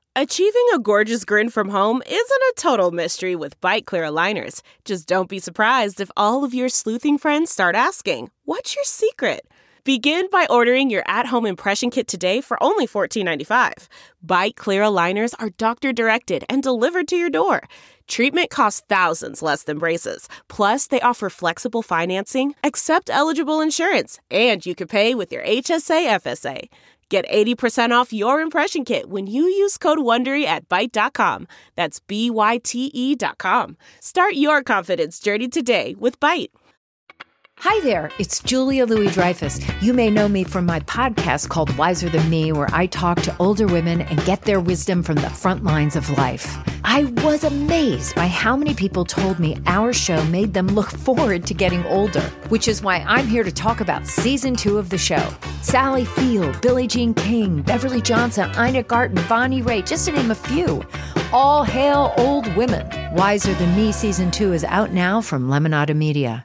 Achieving a gorgeous grin from home isn't a total mystery with Byte Clear aligners. Just don't be surprised if all of your sleuthing friends start asking, "What's your secret?" Begin by ordering your at-home impression kit today for only $14.95. Byte Clear aligners are doctor-directed and delivered to your door. Treatment costs thousands less than braces. Plus, they offer flexible financing, accept eligible insurance, and you can pay with your HSA FSA. Get 80% off your impression kit when you use code WONDERY at Byte.com. That's BYTE.com. Start your confidence journey today with Byte. Hi there, it's Julia Louis-Dreyfus. You may know me from my podcast called Wiser Than Me, where I talk to older women and get their wisdom from the front lines of life. I was amazed by how many people told me our show made them look forward to getting older, which is why I'm here to talk about season 2 of the show. Sally Field, Billie Jean King, Beverly Johnson, Ina Garten, Bonnie Raitt, just to name a few. All hail old women. Wiser Than Me season 2 is out now from Lemonada Media.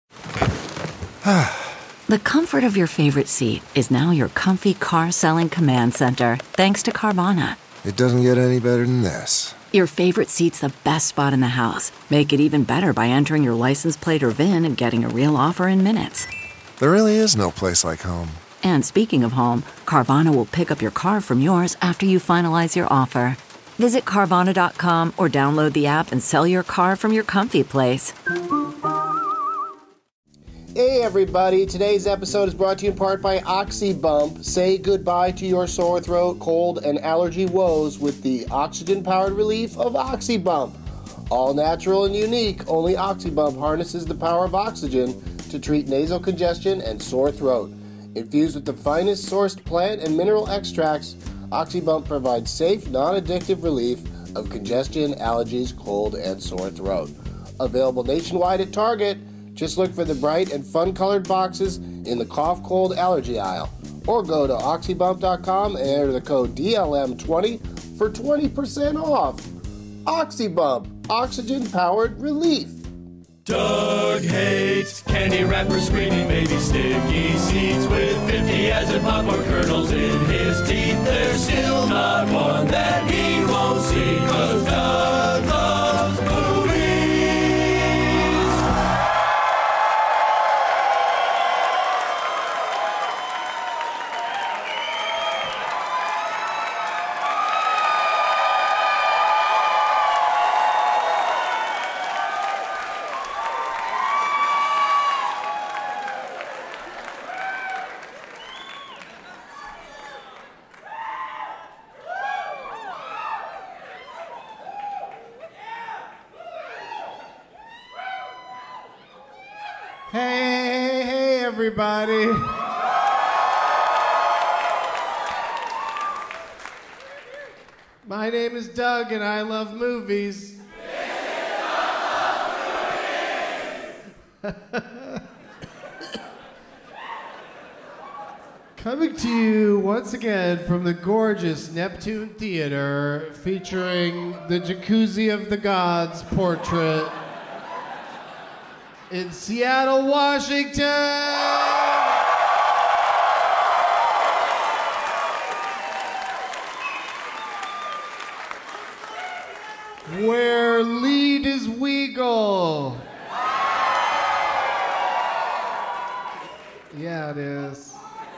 The comfort of your favorite seat is now your comfy car selling command center, thanks to Carvana. It doesn't get any better than this. Your favorite seat's the best spot in the house. Make it even better by entering your license plate or VIN and getting a real offer in minutes. There really is no place like home. And speaking of home, Carvana will pick up your car from yours after you finalize your offer. Visit Carvana.com or download the app and sell your car from your comfy place. Hey everybody, today's episode is brought to you in part by OxyBump. Say goodbye to your sore throat, cold, and allergy woes with the oxygen-powered relief of OxyBump. All natural and unique, only OxyBump harnesses the power of oxygen to treat nasal congestion and sore throat. Infused with the finest sourced plant and mineral extracts, OxyBump provides safe, non-addictive relief of congestion, allergies, cold, and sore throat. Available nationwide at Target. Just look for the bright and fun-colored boxes in the cough, cold, allergy aisle. Or go to oxybump.com and enter the code DLM20 for 20% off. OxyBump, oxygen-powered relief. Doug hates candy wrappers, screaming baby sticky seeds with 50 as in popcorn kernels in his teeth. There's still not one that he won't see, 'cause Doug loves movies. Hey, everybody. My name is Doug, and I love movies. Coming to you once again from the gorgeous Neptune Theater, featuring the Jacuzzi of the Gods portrait in Seattle, Washington. Where lead is Weagle. Yeah, it is.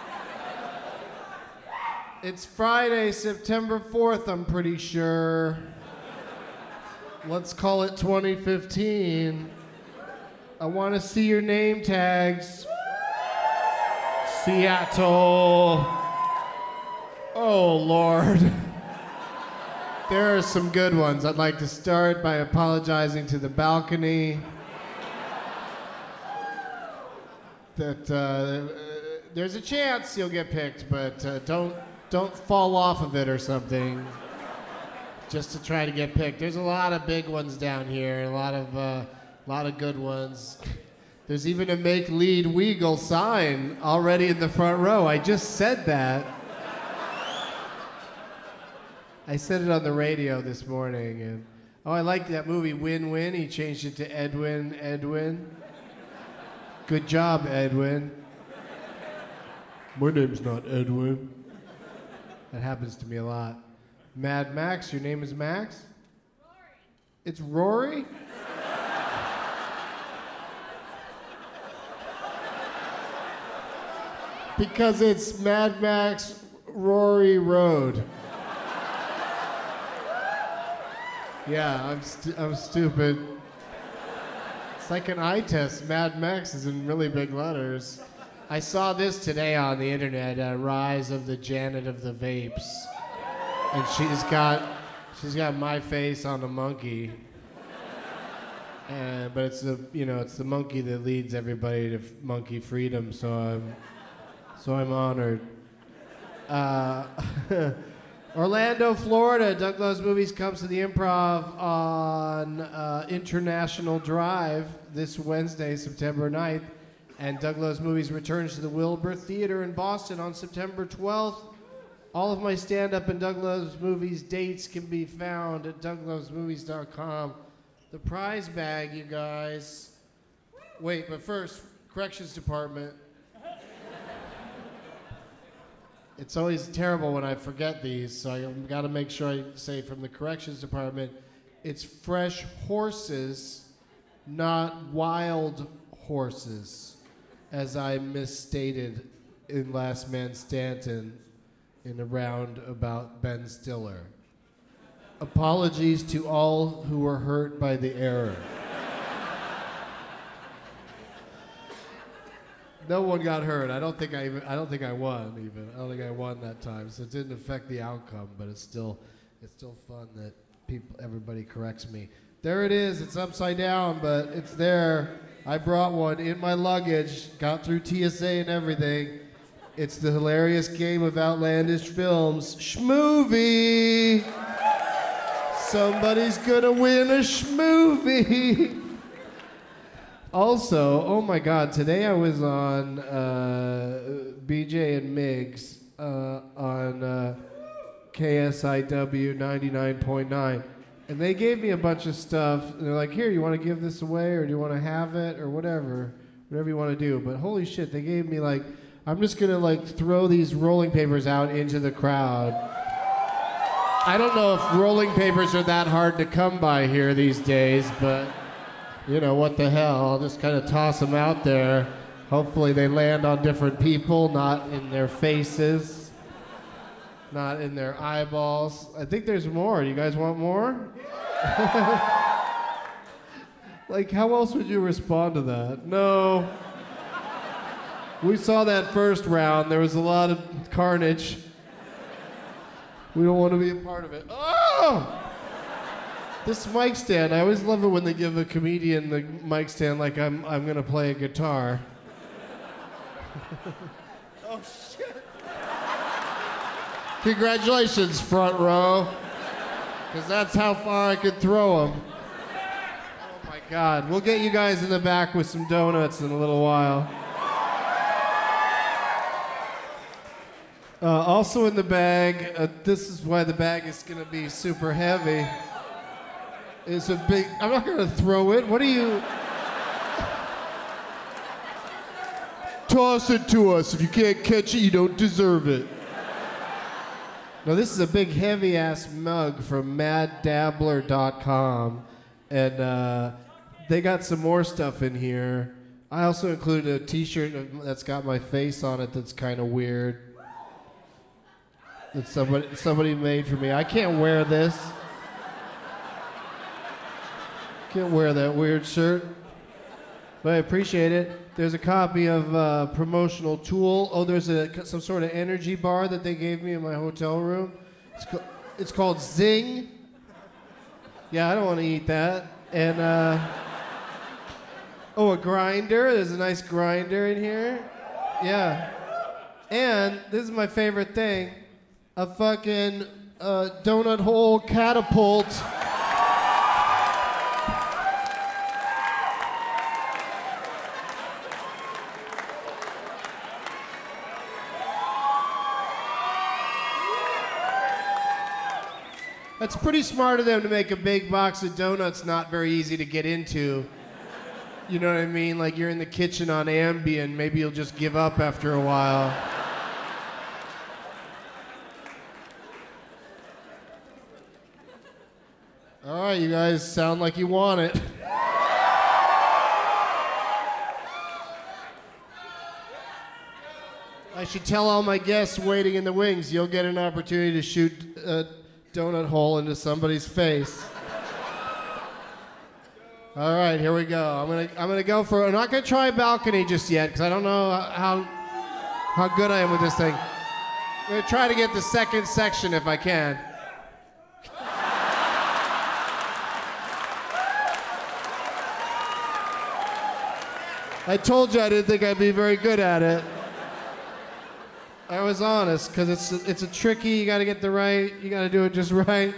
It's Friday, September 4th, I'm pretty sure. Let's call it 2015. I want to see your name tags. Seattle. Oh, Lord. There are some good ones. I'd like to start by apologizing to the balcony. That there's a chance you'll get picked, but don't fall off of it or something just to try to get picked. There's a lot of big ones down here, a lot of good ones. There's even a Make Lead Weagle sign already in the front row. I just said that. I said it on the radio this morning, and I like that movie Win-Win. He changed it to Edwin. Good job, Edwin. My name's not Edwin. That happens to me a lot. Mad Max, your name is Max? Rory. It's Rory? Because it's Mad Max Rory Road. Yeah, I'm stupid. It's like an eye test. Mad Max is in really big letters. I saw this today on the internet, Rise of the Janet of the Vapes. And she's got my face on the monkey. But it's the monkey that leads everybody to monkey freedom, so I'm honored. Orlando, Florida. Doug Loves Movies comes to the Improv on International Drive this Wednesday, September 9th. And Doug Loves Movies returns to the Wilbur Theater in Boston on September 12th. All of my stand-up and Doug Loves Movies dates can be found at douglovesmovies.com. The prize bag, you guys. Wait, but first, Corrections Department. It's always terrible when I forget these, so I've got to make sure I say from the Corrections Department, it's fresh horses, not wild horses, as I misstated in Last Man Stanton in a round about Ben Stiller. Apologies to all who were hurt by the error. No one got hurt. I don't think I won even. I don't think I won that time, so it didn't affect the outcome. But it's still fun that everybody corrects me. There it is. It's upside down, but it's there. I brought one in my luggage. Got through TSA and everything. It's the hilarious game of outlandish films, Schmovie. Somebody's gonna win a Schmovie. Also, oh my God, today I was on BJ and Migs on KSIW 99.9, and they gave me a bunch of stuff. And they're like, here, you want to give this away, or do you want to have it, or whatever you want to do. But holy shit, they gave me I'm just gonna throw these rolling papers out into the crowd. I don't know if rolling papers are that hard to come by here these days, but what the hell? I'll just kind of toss them out there. Hopefully they land on different people, not in their faces, not in their eyeballs. I think there's more. You guys want more? How else would you respond to that? No. We saw that first round. There was a lot of carnage. We don't want to be a part of it. Oh! This mic stand, I always love it when they give a comedian the mic stand like I'm going to play a guitar. Oh, shit. Congratulations, front row. Because that's how far I could throw them. Oh, my God. We'll get you guys in the back with some donuts in a little while. Also in the bag, this is why the bag is going to be super heavy. It's a big, I'm not going to throw it. What are you? Toss it to us. If you can't catch it, you don't deserve it. Now, this is a big, heavy-ass mug from maddabbler.com. And they got some more stuff in here. I also included a t-shirt that's got my face on it that's kind of weird. That somebody made for me. I can't wear this. Can't wear that weird shirt. But I appreciate it. There's a copy of Promotional Tool. Oh, there's some sort of energy bar that they gave me in my hotel room. It's called Zing. Yeah, I don't want to eat that. And, a grinder. There's a nice grinder in here. Yeah. And this is my favorite thing. A fucking donut hole catapult. That's pretty smart of them to make a big box of donuts not very easy to get into. You know what I mean? Like you're in the kitchen on Ambien, maybe you'll just give up after a while. All right, you guys sound like you want it. I should tell all my guests waiting in the wings, you'll get an opportunity to shoot a donut hole into somebody's face. All right, here we go. I'm gonna go for. I'm not gonna try balcony just yet because I don't know how good I am with this thing. I'm gonna try to get the second section if I can. I told you I didn't think I'd be very good at it. I was honest, because it's a tricky, you gotta get you gotta do it just right.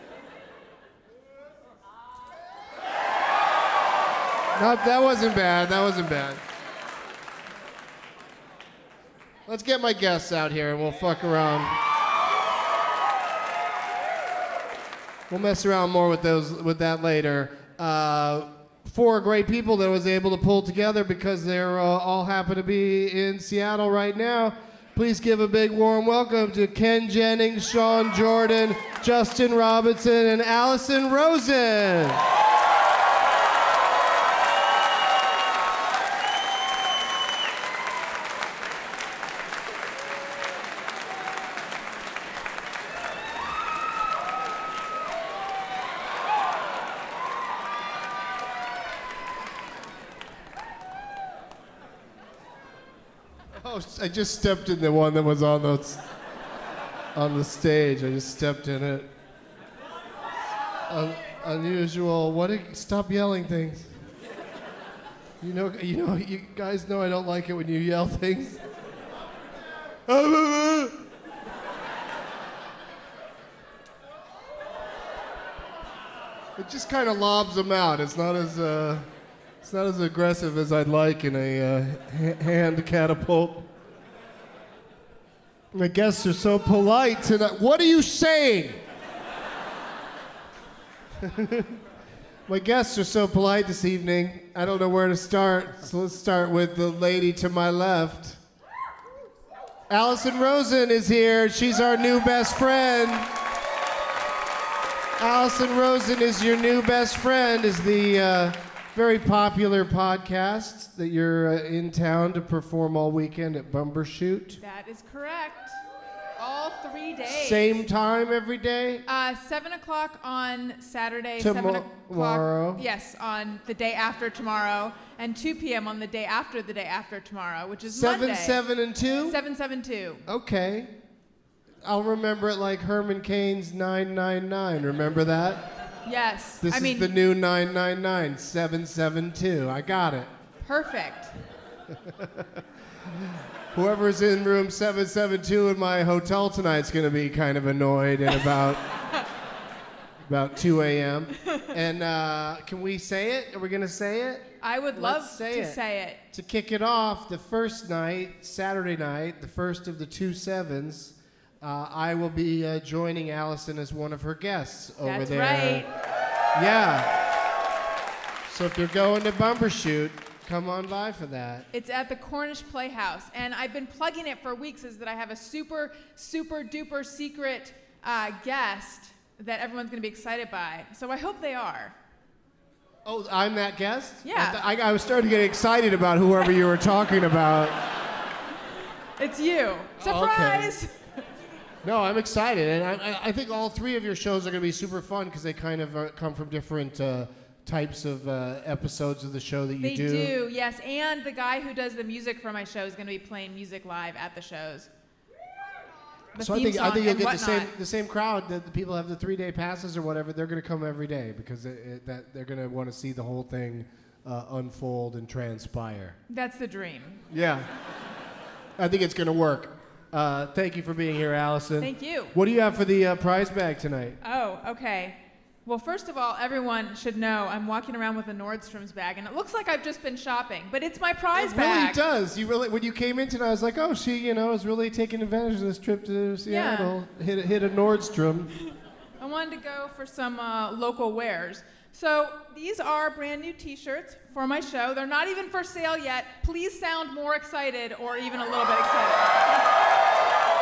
No, that wasn't bad. Let's get my guests out here and we'll fuck around. We'll mess around more with that later. 4 great people that I was able to pull together because they're all happen to be in Seattle right now. Please give a big warm welcome to Ken Jennings, Sean Jordan, Justin Robinson, and Allison Rosen. I just stepped in the one that was on the stage. I just stepped in it. Unusual. Stop yelling things. You know, you guys know I don't like it when you yell things. It just kind of lobs them out. It's not as aggressive as I'd like in a hand catapult. My guests are so polite tonight. What are you saying? My guests are so polite this evening. I don't know where to start. So let's start with the lady to my left. Allison Rosen is here. She's our new best friend. Allison Rosen is your new best friend, is the very popular podcast that you're in town to perform all weekend at Bumbershoot. That is correct. All 3 days. Same time every day? 7 o'clock on Saturday. Tomorrow. 7 o'clock. Yes, on the day after tomorrow, and 2 p.m. on the day after tomorrow, which is Monday. 7, and 2? 7, 7, 2. Okay. I'll remember it like Herman Cain's 999. Remember that? Yes. This is the new 999, 772. I got it. Perfect. Whoever's in room 772 in my hotel tonight's going to be kind of annoyed at about 2 a.m. And can we say it? Are we going to say it? I would love to say it. To kick it off, the first night, Saturday night, the first of the 2 sevens, I will be joining Allison as one of her guests over there. That's right. Yeah. So if you're going to Bumbershoot, come on by for that. It's at the Cornish Playhouse, and I've been plugging it for weeks, is that I have a super, super duper secret guest that everyone's going to be excited by. So I hope they are. Oh, I'm that guest? Yeah. I was starting to get excited about whoever you were talking about. It's you. Surprise! Okay. No, I'm excited, and I think all 3 of your shows are going to be super fun because they kind of come from different types of episodes of the show that you do. They do, yes. And the guy who does the music for my show is going to be playing music live at the shows. So I think you'll get the same crowd that the people have the 3-day passes or whatever. They're going to come every day because they're going to want to see the whole thing unfold and transpire. That's the dream. Yeah. I think it's going to work. Thank you for being here, Allison. Thank you. What do you have for the prize bag tonight? Oh, okay. Well, first of all, everyone should know I'm walking around with a Nordstrom's bag, and it looks like I've just been shopping, but it's my prize bag. It really does. When you came in tonight, I was like, oh, she, is really taking advantage of this trip to Seattle. Yeah. Hit a Nordstrom. I wanted to go for some local wares. So these are brand new T-shirts for my show. They're not even for sale yet. Please sound more excited or even a little bit excited.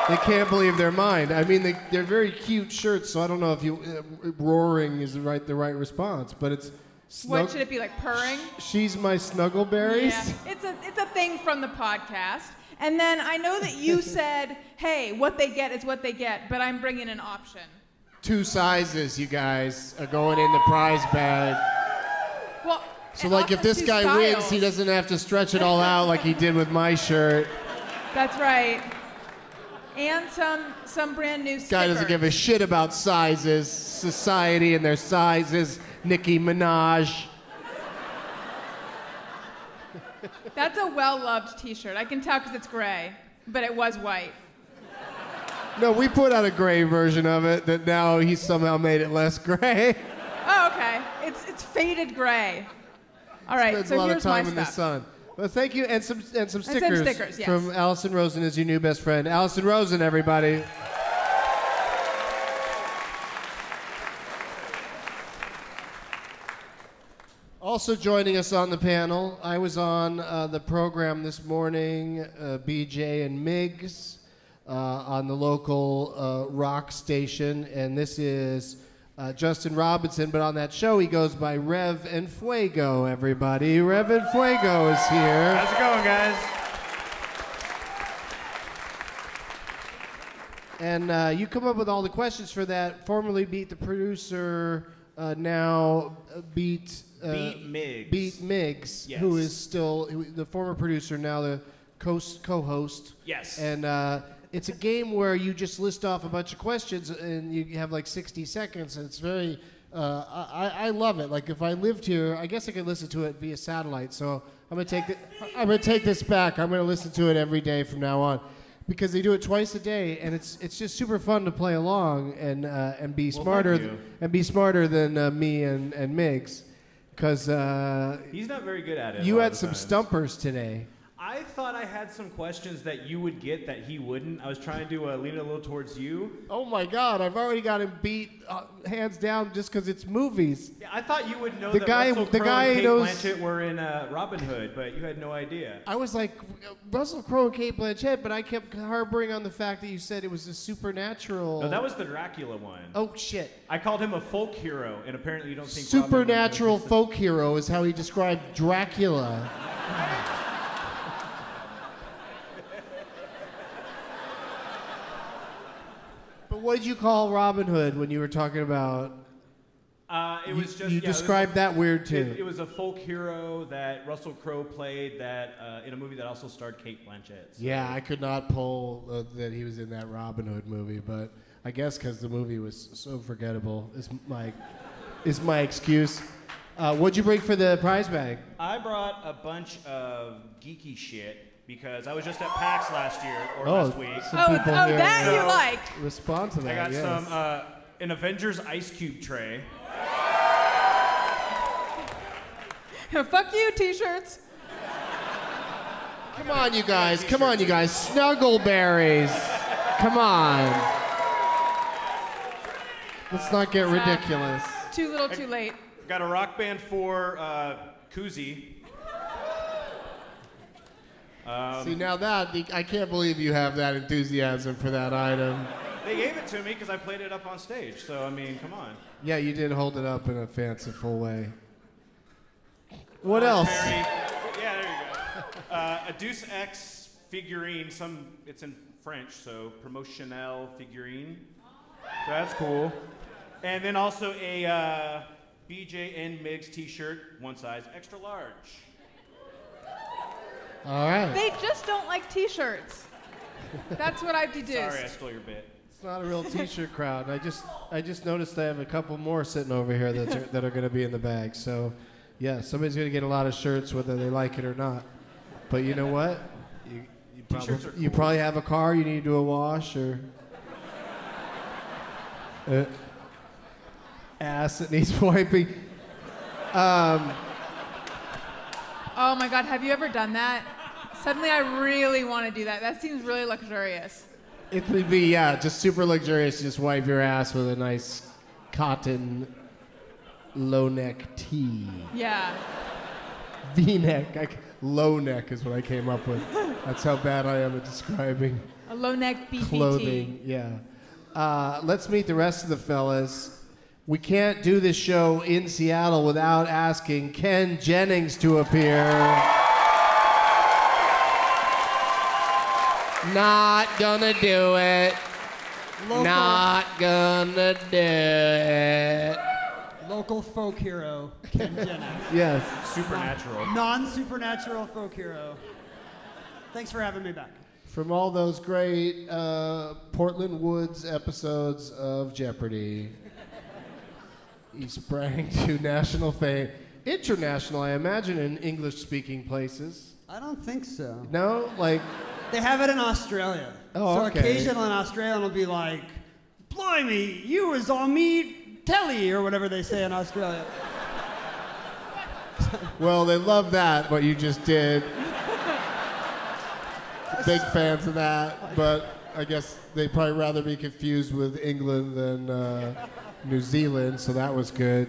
They can't believe they're mine. I mean, they're very cute shirts, so I don't know if roaring is the right response, but it's... What should it be, like purring? She's my Snuggleberries? Yeah, it's a thing from the podcast. And then I know that you said, hey, what they get is what they get, but I'm bringing an option. 2 sizes, you guys, are going in the prize bag. Well, so like if this guy wins, he doesn't have to stretch it all out like he did with my shirt. That's right. And some brand new stickers. Guy doesn't give a shit about sizes, society and their sizes. Nicki Minaj. That's a well-loved t-shirt. I can tell because it's gray, but it was white. No, we put out a gray version of it that now he somehow made it less gray. Oh, okay. It's faded gray. All right, Spends so a lot here's of time my in the stuff. sun. Well, thank you, and some stickers, stickers, yes. from Allison Rosen as your new best friend. Allison Rosen, everybody. Also joining us on the panel, I was on the program this morning, BJ and Miggs, on the local rock station, and this is Justin Robinson, but on that show he goes by Rev and Fuego, everybody. Rev and Fuego is here. How's it going, guys? And you come up with all the questions for that. Formerly Beat the Producer, now Beat Miggs. Beat Miggs, Yes. who is still the former producer, now the co-host. Yes. And it's a game where you just list off a bunch of questions and you have like 60 seconds, and it's very, I love it. Like if I lived here, I guess I could listen to it via satellite. So I'm gonna take this back. I'm gonna listen to it every day from now on, because they do it twice a day, and it's just super fun to play along and be smarter than me and Miggs, because he's not very good at it. You had some stumpers today. I thought I had some questions that you would get that he wouldn't. I was trying to lean it a little towards you. Oh my God! I've already got him beat hands down just because it's movies. Yeah, I thought you would know The that guy- Russell the Crowe guy and Kate knows- Blanchett were in Robin Hood, but you had no idea. I was like, Russell Crowe and Kate Blanchett, but I kept harboring on the fact that you said it was a supernatural. No, that was the Dracula one. Oh shit! I called him a folk hero, and apparently you don't think Supernatural folk hero is how he described Dracula. But what did you call Robin Hood when you were talking about? It was just you described that weird too. It was a folk hero that Russell Crowe played that in a movie that also starred Kate Blanchett. So. Yeah, I could not pull that he was in that Robin Hood movie, but I guess because the movie was so forgettable is my excuse. What'd you bring for the prize bag? I brought a bunch of geeky shit because I was just at PAX last year or last week. That you like. Respond to that. I got yes. some an Avengers Ice Cube tray. Fuck you, t-shirts. Come on, you guys. Come on, you guys. Snuggleberries. Come on. Let's not get ridiculous. Too little, too late. Got a Rock Band 4 koozie. See, now that, I can't believe you have that enthusiasm for that item. They gave it to me because I played it up on stage. So, I mean, come on. Yeah, you did hold it up in a fanciful way. What else? Yeah, there you go. A Deus Ex figurine. It's in French, so promotionnel figurine. So that's cool. And then also a BJ and Miggs t-shirt, one size extra large. All right. They just don't like t-shirts. That's what I've deduced. Sorry, I stole your bit. It's not a real t-shirt crowd. I just noticed I have a couple more sitting over here that are going to be in the bag. So, yeah, somebody's going to get a lot of shirts whether they like it or not. But you know what? You probably have a car you need to do a wash or ass that needs wiping. Oh my God, have you ever done that? Suddenly I really want to do that. That seems really luxurious. It would be, yeah, just super luxurious to just wipe your ass with a nice cotton low neck tee. Yeah. V-neck. Low neck is what I came up with. That's how bad I am at describing A low neck beefy clothing. tee. Yeah. Let's meet the rest of the fellas. We can't do this show in Seattle without asking Ken Jennings to appear. Not gonna do it. Not gonna do it. Local folk hero, Ken Jennings. Yes. Supernatural. Non-supernatural folk hero. Thanks for having me back. From all those great Portland Woods episodes of Jeopardy, he sprang to national fame. International, I imagine, in English-speaking places. I don't think so. No? Like... They have it in Australia. Oh, so okay. occasionally an Australian will be like, "Blimey, you was on me telly," or whatever they say in Australia. Well, they love that, what you just did. Big fans of that, but I guess they'd probably rather be confused with England than New Zealand, so that was good.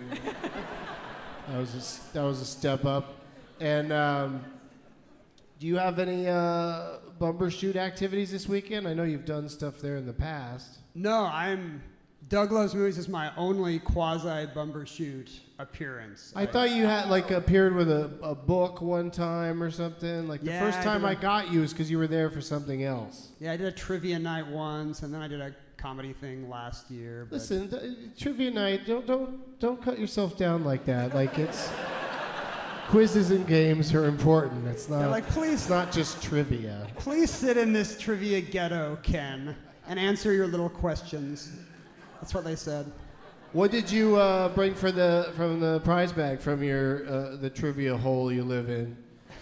That was a step up. And do you have any Bumbershoot activities this weekend? I know you've done stuff there in the past. No, Doug Loves Movies is my only quasi-Bumbershoot appearance. I thought you had appeared with a book one time or something. Like the first time I got you was because you were there for something else. Yeah, I did a trivia night once, and then I did a comedy thing last year. But Listen, trivia night. Don't cut yourself down like that. Like it's quizzes and games are important. It's not. They're like, please. It's not just trivia. Please sit in this trivia ghetto, Ken, and answer your little questions. That's what they said. What did you bring from the prize bag from your the trivia hole you live in?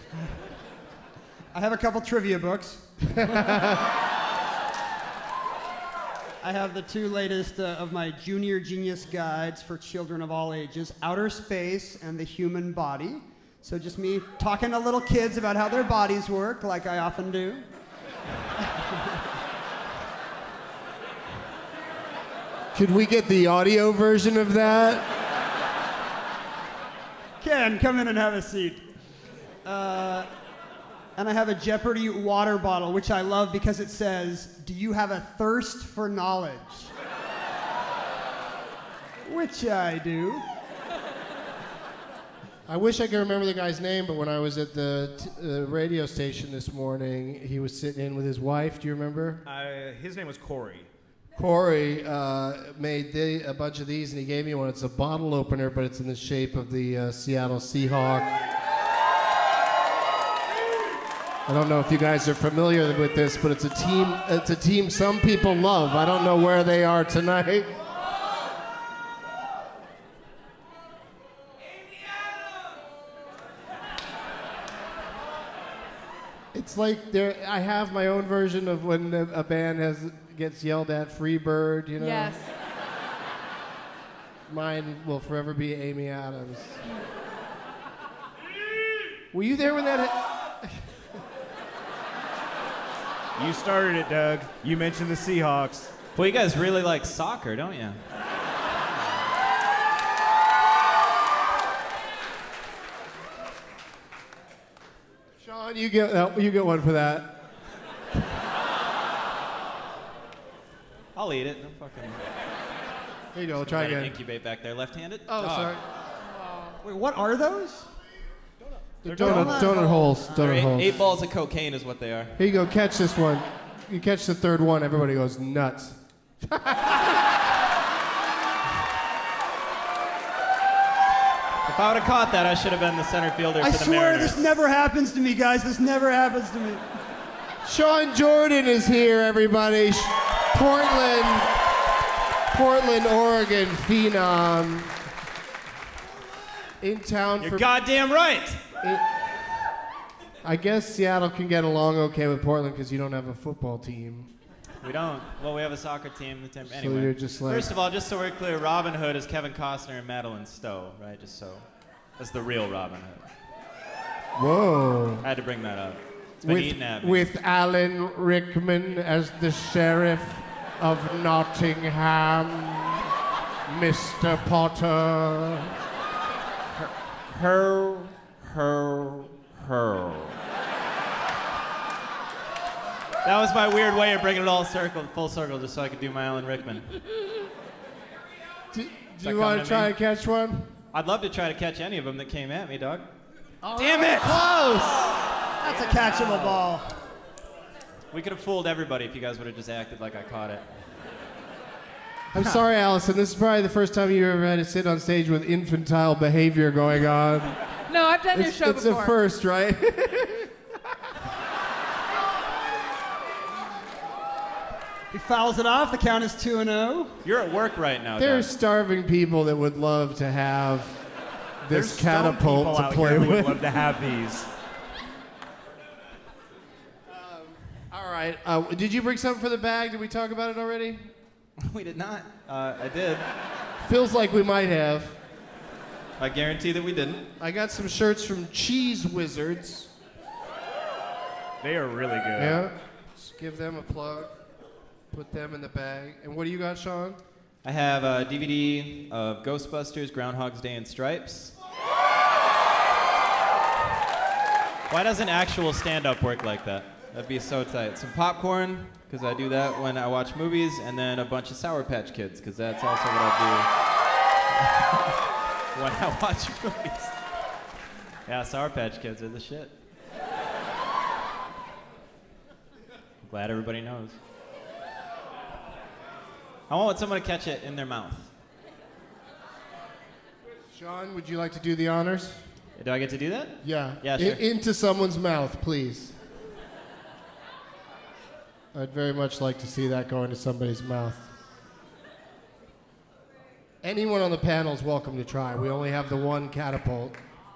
I have a couple trivia books. I have the two latest of my Junior Genius Guides for children of all ages, Outer Space and the Human Body. So just me talking to little kids about how their bodies work, like I often do. Could we get the audio version of that? Ken, come in and have a seat. And I have a Jeopardy water bottle, which I love because it says, "Do you have a thirst for knowledge?" Which I do. I wish I could remember the guy's name, but when I was at the radio station this morning, he was sitting in with his wife. Do you remember? His name was Corey. Corey made a bunch of these, and he gave me one. It's a bottle opener, but it's in the shape of the Seattle Seahawk. I don't know if you guys are familiar with this, but it's a team some people love. I don't know where they are tonight. It's like I have my own version of when a band gets yelled at, "Free Bird," you know? Yes. Mine will forever be Amy Adams. Were you there when that... You started it, Doug. You mentioned the Seahawks. Well, you guys really like soccer, don't you? Sean, you get one for that. I'll eat it. Don't fucking. Here you go. Try Let it again. incubate back there, left-handed. Oh, sorry. Wait, what are those? They're donut holes. Donut holes. 8 balls of cocaine is what they are. Here you go. Catch this one. You catch the third one. Everybody goes nuts. If I would have caught that, I should have been the center fielder I for the swear Mariners. this never happens to me, guys. This never happens to me. Sean Jordan is here, everybody. Portland, Oregon phenom. In town You're for... goddamn right. I guess Seattle can get along okay with Portland because you don't have a football team. We don't. Well, we have a soccer team. So Anyway. you're just like... First of all, just so we're clear, Robin Hood is Kevin Costner and Madeline Stowe, right? Just so. That's the real Robin Hood. Whoa. I had to bring that up. It's been eating at me. With Alan Rickman as the sheriff of Nottingham, Mr. Potter. Her. That was my weird way of bringing it all full circle, just so I could do my Alan Rickman. Do you want to try and catch one? I'd love to try to catch any of them that came at me, dog. Oh, Damn it! Close! That's a catchable ball. We could have fooled everybody if you guys would have just acted like I caught it. I'm sorry, Allison. This is probably the first time you ever had to sit on stage with infantile behavior going on. No, I've done your show it's before. It's a first, right? He fouls it off. The count is 2-0. You're at work right now, There's Doug. starving people that would love to have this catapult to play with. Would love to have these. All right. Did you bring something for the bag? Did we talk about it already? We did not. I did. Feels like we might have. I guarantee that we didn't. I got some shirts from Cheese Wizards. They are really good. Yeah. Just give them a plug. Put them in the bag. And what do you got, Sean? I have a DVD of Ghostbusters, Groundhog's Day, and Stripes. Why doesn't actual stand-up work like that? That'd be so tight. Some popcorn, because I do that when I watch movies, and then a bunch of Sour Patch Kids, because that's also what I do when I watch movies. Yeah, Sour Patch Kids are the shit. I'm glad everybody knows. I want someone to catch it in their mouth. Sean, would you like to do the honors? Do I get to do that? Yeah. Yeah, sure. Into someone's mouth, please. I'd very much like to see that go into somebody's mouth. Anyone on the panel is welcome to try. We only have the one catapult.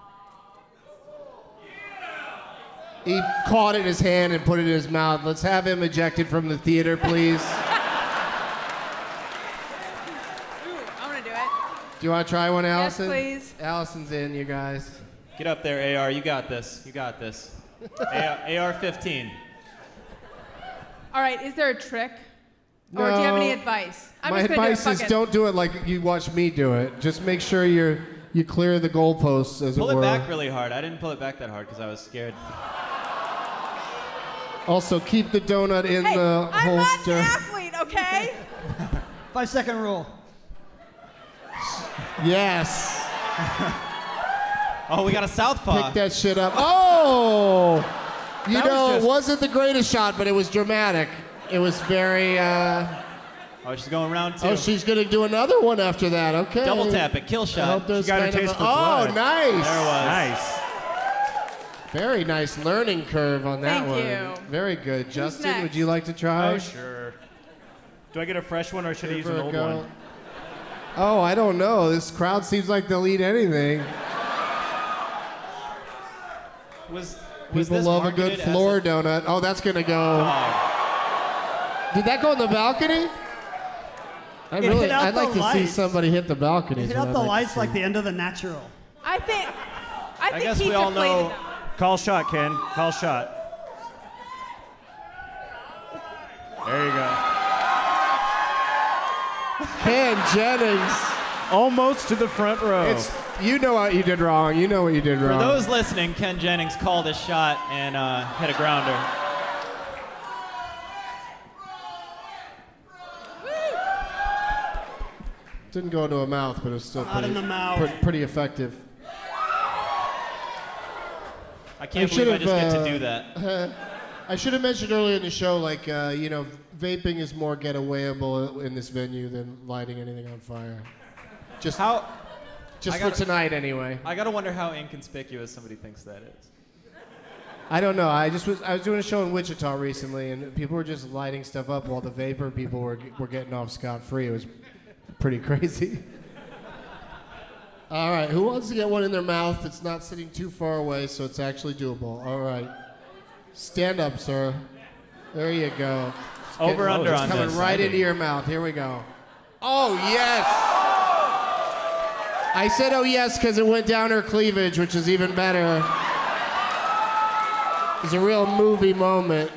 He caught it in his hand and put it in his mouth. Let's have him ejected from the theater, please. Do you want to try one, Allison? Yes, please. Allison's in, you guys. Get up there, AR. You got this. You got this. AR-15. All right, is there a trick? Or do you have any advice? I'm My just gonna advice do it. is Fuck it. don't do it like you watch me do it. Just make sure you clear the goalposts, as Pull it it were. back really hard. I didn't pull it back that hard because I was scared. Also, keep the donut in Hey, the I'm not holster. an athlete, okay? 5-second rule. Yes. Oh, we got a southpaw. Pick that shit up. Oh! You That know, was it just- wasn't the greatest shot, but it was dramatic. It was very, Oh, she's going round two. Oh, she's going to do another one after that. Okay. Double tap it. Kill I shot. hope there's She got a kind of taste a- for Oh, blood. nice. There it was. Nice. Very nice learning curve on that Thank one. you. Very good. Justin, would next? you like to try? Oh, sure. Do I get a fresh one or should I use Give an her a old go. one? Oh, I don't know. This crowd seems like they'll eat anything. Was People this love a good marketed as floor donut. Oh, that's going to go. Oh. Did that go in the balcony? It hit out I'd like the to see lights. somebody hit the balcony. Hit out the lights like the end of The Natural. I think I guess he we all deflated know. them. Call shot, Ken. Call shot. There you go. Ken Jennings. Almost to the front row. You know what you did wrong. You know what you did For wrong. those listening, Ken Jennings called a shot and hit a grounder. Didn't go into a mouth, but it was still Not in the mouth. pretty effective. I can't believe I just get to do that. I should have mentioned earlier in the show, like, vaping is more getawayable in this venue than lighting anything on fire. Just I for gotta- tonight, anyway. I gotta wonder how inconspicuous somebody thinks that is. I don't know. I was doing a show in Wichita recently, and people were just lighting stuff up while the vapor people were getting off scot-free. It was pretty crazy. All right, who wants to get one in their mouth that's not sitting too far away so it's actually doable? All right. Stand up, sir. There you go. Over under It's on coming this. right into your mouth. Here we go. Oh, yes. I said oh, yes, because it went down her cleavage, which is even better. It's a real movie moment.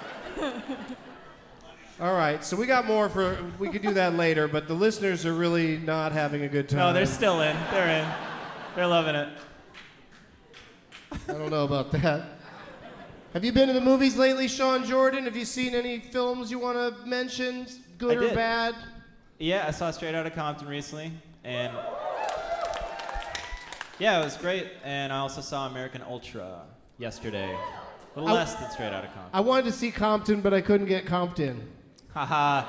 All right, so we got more we could do that later, but the listeners are really not having a good time. No, they're still in. They're in. They're loving it. I don't know about that. Have you been to the movies lately, Sean Jordan? Have you seen any films you want to mention, good I or did. bad? Yeah, I saw Straight Outta Compton recently, and yeah, it was great. And I also saw American Ultra yesterday. A little less than Straight Outta Compton. I wanted to see Compton, but I couldn't get Compton. Haha.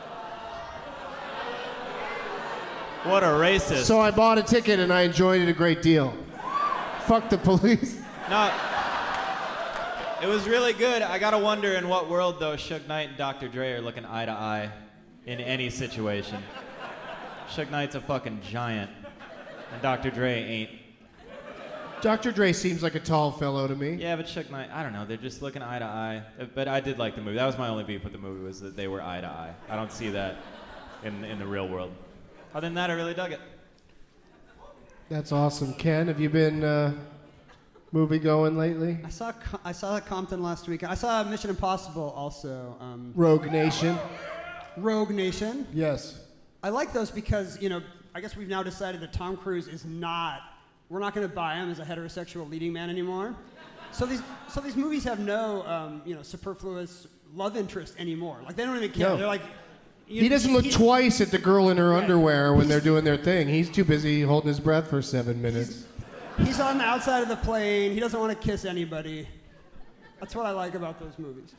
What a racist. So I bought a ticket and I enjoyed it a great deal. Fuck the police. No, it was really good. I gotta wonder in what world, though, Suge Knight and Dr. Dre are looking eye to eye in any situation. Suge Knight's a fucking giant, and Dr. Dre ain't. Dr. Dre seems like a tall fellow to me. Yeah, but Suge Knight, I don't know, they're just looking eye to eye. But I did like the movie. That was my only beef with the movie, was that they were eye to eye. I don't see that in the real world. Other than that, I really dug it. That's awesome. Ken, have you been movie going lately? I saw Compton last week. I saw Mission Impossible also. Rogue Nation. Rogue Nation. Yes. I like those because, I guess we've now decided that Tom Cruise is not, we're not going to buy him as a heterosexual leading man anymore. So these movies have no, superfluous love interest anymore. Like, they don't even care. No. They're like, He doesn't look twice at the girl in her underwear when they're doing their thing. He's too busy holding his breath for 7 minutes. He's on the outside of the plane. He doesn't want to kiss anybody. That's what I like about those movies.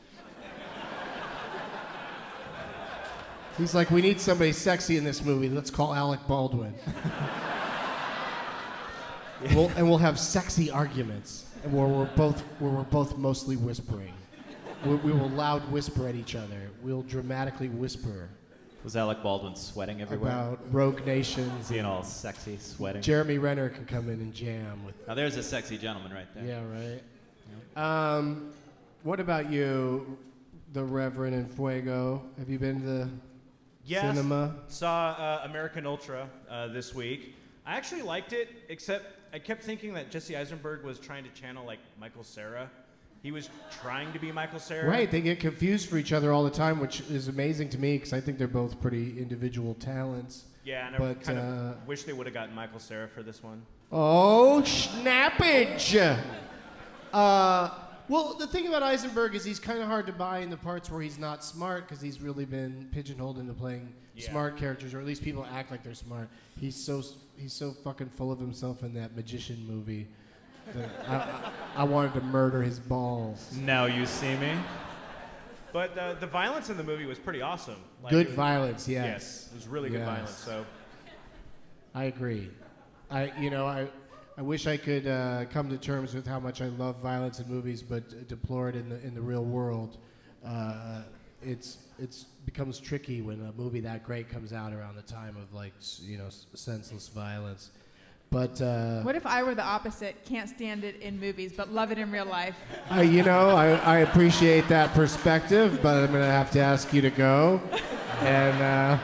He's like, we need somebody sexy in this movie. Let's call Alec Baldwin. We'll have sexy arguments, and where we're both mostly whispering. We will loud whisper at each other. We'll dramatically whisper. Was Alec Baldwin sweating everywhere? About Rogue Nation. Being all sexy, sweating. Jeremy Renner can come in and jam with. Now there's a sexy gentleman right there. Yeah, right. What about you, the Reverend and Fuego? Have you been to the cinema? Saw American Ultra this week. I actually liked it, except I kept thinking that Jesse Eisenberg was trying to channel like Michael Cera. He was trying to be Michael Cera. Right, they get confused for each other all the time, which is amazing to me because I think they're both pretty individual talents. Yeah, and I kind of wish they would have gotten Michael Cera for this one. Oh, snappage! Well, the thing about Eisenberg is he's kind of hard to buy in the parts where he's not smart because he's really been pigeonholed into playing smart characters, or at least people act like they're smart. He's so fucking full of himself in that Magician movie. I wanted to murder his balls. Now you see me. But the violence in the movie was pretty awesome. Good violence, yes. Yes, it was really good violence. So, I agree. I wish I could come to terms with how much I love violence in movies, but deplore it in the real world. It's becomes tricky when a movie that great comes out around the time of senseless violence. But what if I were the opposite? Can't stand it in movies, but love it in real life. I appreciate that perspective, but I'm going to have to ask you to go. And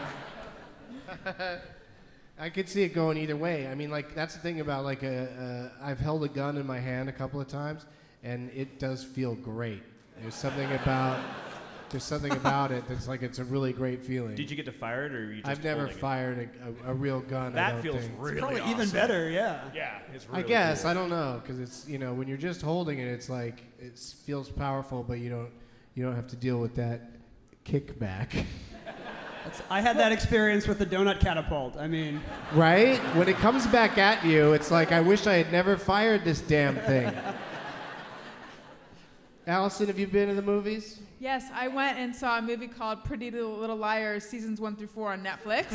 I could see it going either way. I mean, that's the thing about I've held a gun in my hand a couple of times, and it does feel great. There's something about it that's like it's a really great feeling. Did you get to fire it, or were you just I've never holding fired a real gun. That feels really it's probably awesome. even better, yeah. Yeah, it's really I guess cool. I don't know because it's when you're just holding it, it's like it feels powerful, but you don't have to deal with that kickback. I had that experience with the donut catapult. I mean, right? When it comes back at you, it's like I wish I had never fired this damn thing. Allison, have you been to the movies? Yes, I went and saw a movie called Pretty Little Liars, seasons 1 through 4 on Netflix.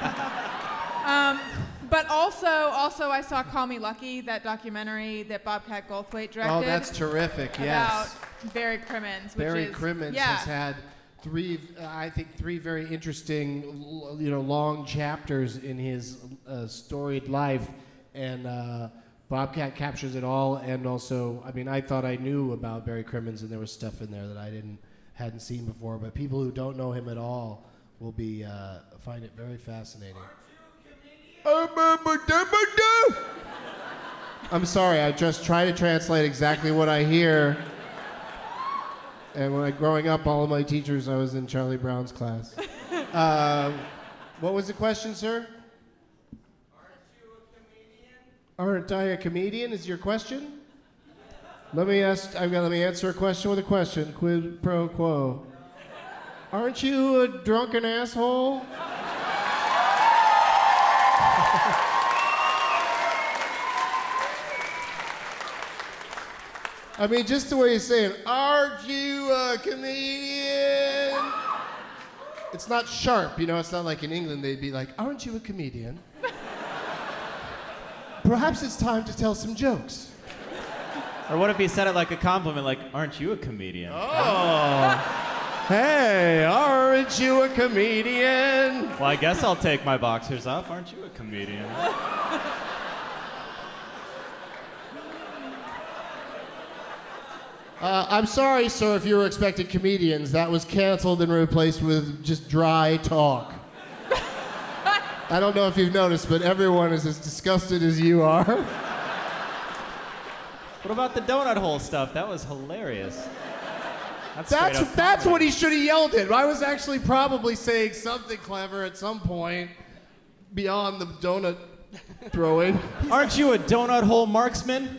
But also I saw Call Me Lucky, that documentary that Bobcat Goldthwait directed. Oh, that's terrific! Yes. About Barry Crimmins. Barry Crimmins has had three very interesting, long chapters in his storied life, and Bobcat captures it all. And also, I thought I knew about Barry Crimmins, and there was stuff in there that I hadn't seen before. But people who don't know him at all will find it very fascinating. I'm sorry, I just try to translate exactly what I hear. And growing up, all of my teachers, I was in Charlie Brown's class. What was the question, sir? Aren't I a comedian is your question? Let me answer a question with a question. Quid pro quo. Aren't you a drunken asshole? I mean, just the way you're saying, aren't you a comedian? It's not sharp, you know, it's not like in England they'd be like, aren't you a comedian? Perhaps it's time to tell some jokes. Or what if he said it like a compliment, like, aren't you a comedian? Oh. Hey, aren't you a comedian? Well, I guess I'll take my boxers off. Aren't you a comedian? I'm sorry, sir, if you were expecting comedians. That was canceled and replaced with just dry talk. I don't know if you've noticed, but everyone is as disgusted as you are. What about the donut hole stuff? That was hilarious. That's what he should have yelled at. I was actually probably saying something clever at some point beyond the donut throwing. Aren't you a donut hole marksman?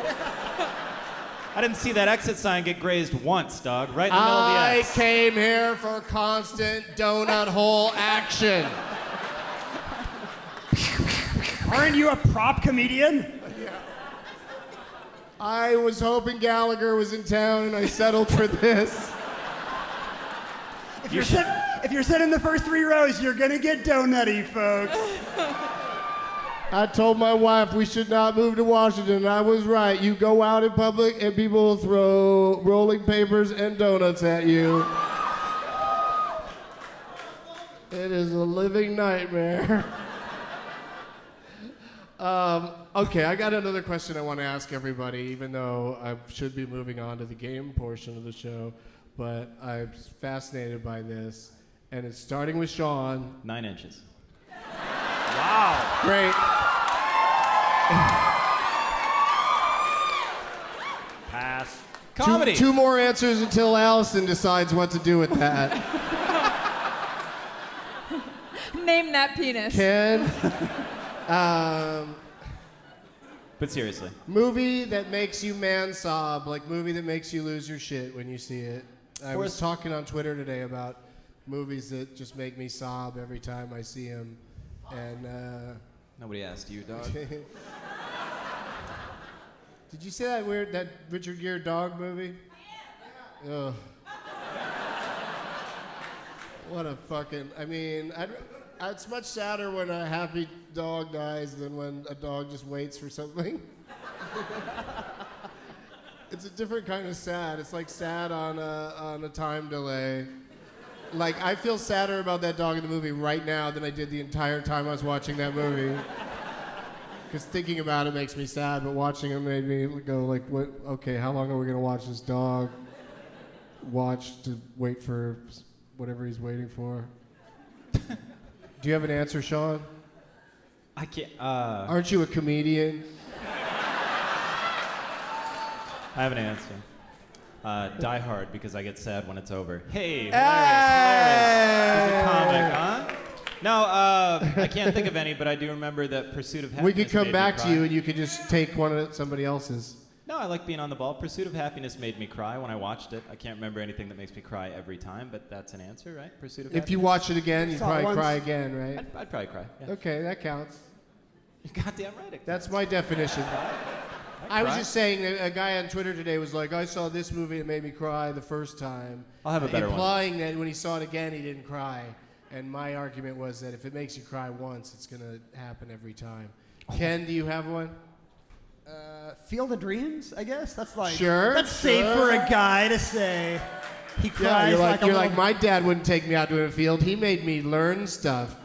I didn't see that exit sign get grazed once, dog. Right in the middle of the X. I came here for constant donut hole action. Aren't you a prop comedian? Yeah. I was hoping Gallagher was in town and I settled for this. If you're sitting in the first 3 rows, you're gonna get donutty, folks. I told my wife we should not move to Washington, and I was right. You go out in public and people will throw rolling papers and donuts at you. It is a living nightmare. Okay, I got another question I want to ask everybody, even though I should be moving on to the game portion of the show, but I'm fascinated by this, and it's starting with Sean. 9 inches. Wow. Great. Pass. Comedy. Two more answers until Allison decides what to do with that. Name that penis. Ken. But seriously. Movie that makes you man sob, like movie that makes you lose your shit when you see it. I was talking on Twitter today about movies that just make me sob every time I see them. And nobody asked you, dog. Did you see that Richard Gere dog movie? Ugh. What a fucking, I mean, it's much sadder when a happy dog dies than when a dog just waits for something. It's a different kind of sad. It's like sad on a time delay. Like, I feel sadder about that dog in the movie right now than I did the entire time I was watching that movie. Because thinking about it makes me sad, but watching it made me go like, "What? Okay, how long are we gonna watch this dog wait for whatever he's waiting for?" Do you have an answer, Sean? I can't. Aren't you a comedian? I have an answer. Die Hard, because I get sad when it's over. Hey, hilarious. He's a comic, huh? No, I can't think of any, but I do remember that Pursuit of Happiness. We could come made back me to cry. you and you could just take one of somebody else's. No, I like being on the ball. Pursuit of Happiness made me cry when I watched it. I can't remember anything that makes me cry every time, but that's an answer, right? Pursuit of Happiness. If you watch it again, you'd probably cry again, right? I'd probably cry. Yeah. Okay, that counts. You're goddamn right. That's my definition. I was just saying, a guy on Twitter today was like, I saw this movie, it made me cry the first time. I'll have a better one. Implying that when he saw it again, he didn't cry. And my argument was that if it makes you cry once, it's going to happen every time. Ken, do you have one? Field of Dreams, I guess. That's like Sure. safe for a guy to say. He cries yeah, you're like my dad wouldn't take me out to a field. He made me learn stuff.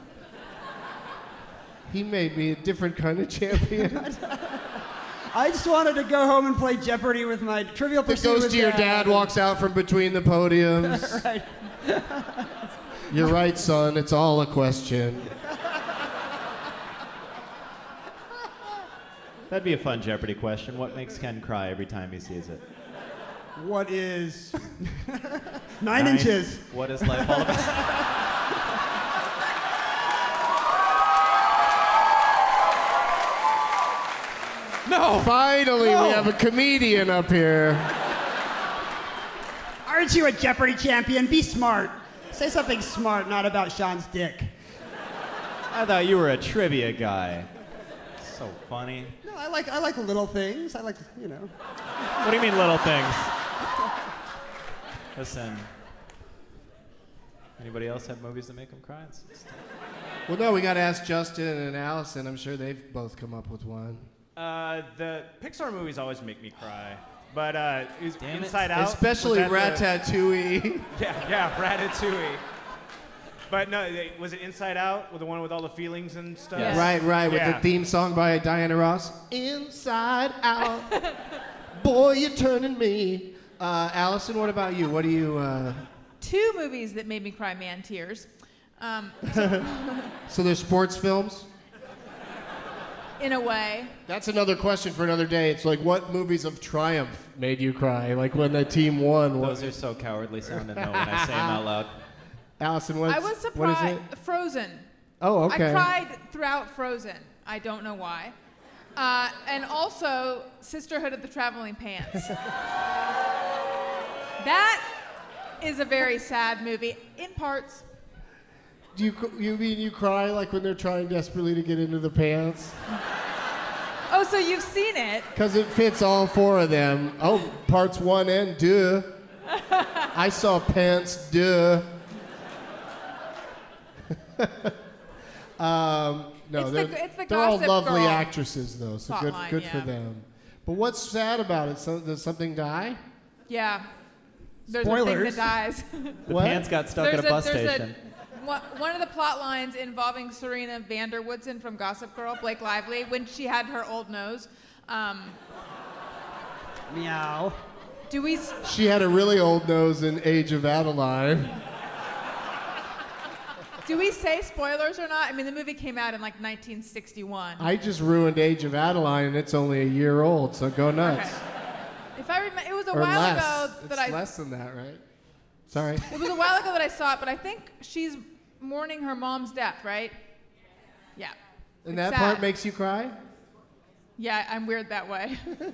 He made me a different kind of champion. I just wanted to go home and play Jeopardy with my Trivial The Pursuit. ghost of your dad walks out from between the podiums. Right. You're right, son. It's all a question. That'd be a fun Jeopardy question. What makes Ken cry every time he sees it? What is 9 inches? What is life all about? No. Finally, we have a comedian up here. Aren't you a Jeopardy champion? Be smart. Say something smart, not about Sean's dick. I thought you were a trivia guy. So funny. No, I like little things. I like, you know. What do you mean little things? Listen. Anybody else have movies that make them cry? Well, no, we got to ask Justin and Allison. I'm sure they've both come up with one. The Pixar movies always make me cry. But Inside Out. Especially Ratatouille. Yeah, Ratatouille. But no, was it Inside Out? With the one with all the feelings and stuff? Yes. Right, with the theme song by Diana Ross. Inside Out. Boy, you're turning me. Allison, what about you? What do you... 2 movies that made me cry man tears. So there's sports films? In a way. That's another question for another day. It's like, what movies of triumph made you cry? Like when the team won. Those are so cowardly sounding though when I say them out loud. Allison, I was surprised. what is it? Frozen. Oh, okay. I cried throughout Frozen. I don't know why. And also Sisterhood of the Traveling Pants. That is a very sad movie, in parts. You mean you cry like when they're trying desperately to get into the pants? Oh, so you've seen it? Because it fits all 4 of them. Oh, parts 1 and 2. I saw pants, duh. No, it's the they're all Gossip lovely Girl actresses, though, so plotline, good for them. But what's sad about it? Does something die? Yeah. There's Spoilers. a thing that dies. The pants got stuck at a bus station. One of the plot lines involving Serena van der Woodsen from Gossip Girl, Blake Lively, when she had her old nose. Meow. She had a really old nose in Age of Adeline. Do we say spoilers or not? I mean, the movie came out in like 1961. I just ruined Age of Adeline, and it's only a year old, so go nuts. Okay. If I remember, it was a Or while less. ago that It's less than that, right? Sorry. It was a while ago that I saw it, but I think she's mourning her mom's death, right? Yeah. And It's that sad. part makes you cry? Yeah, I'm weird that way.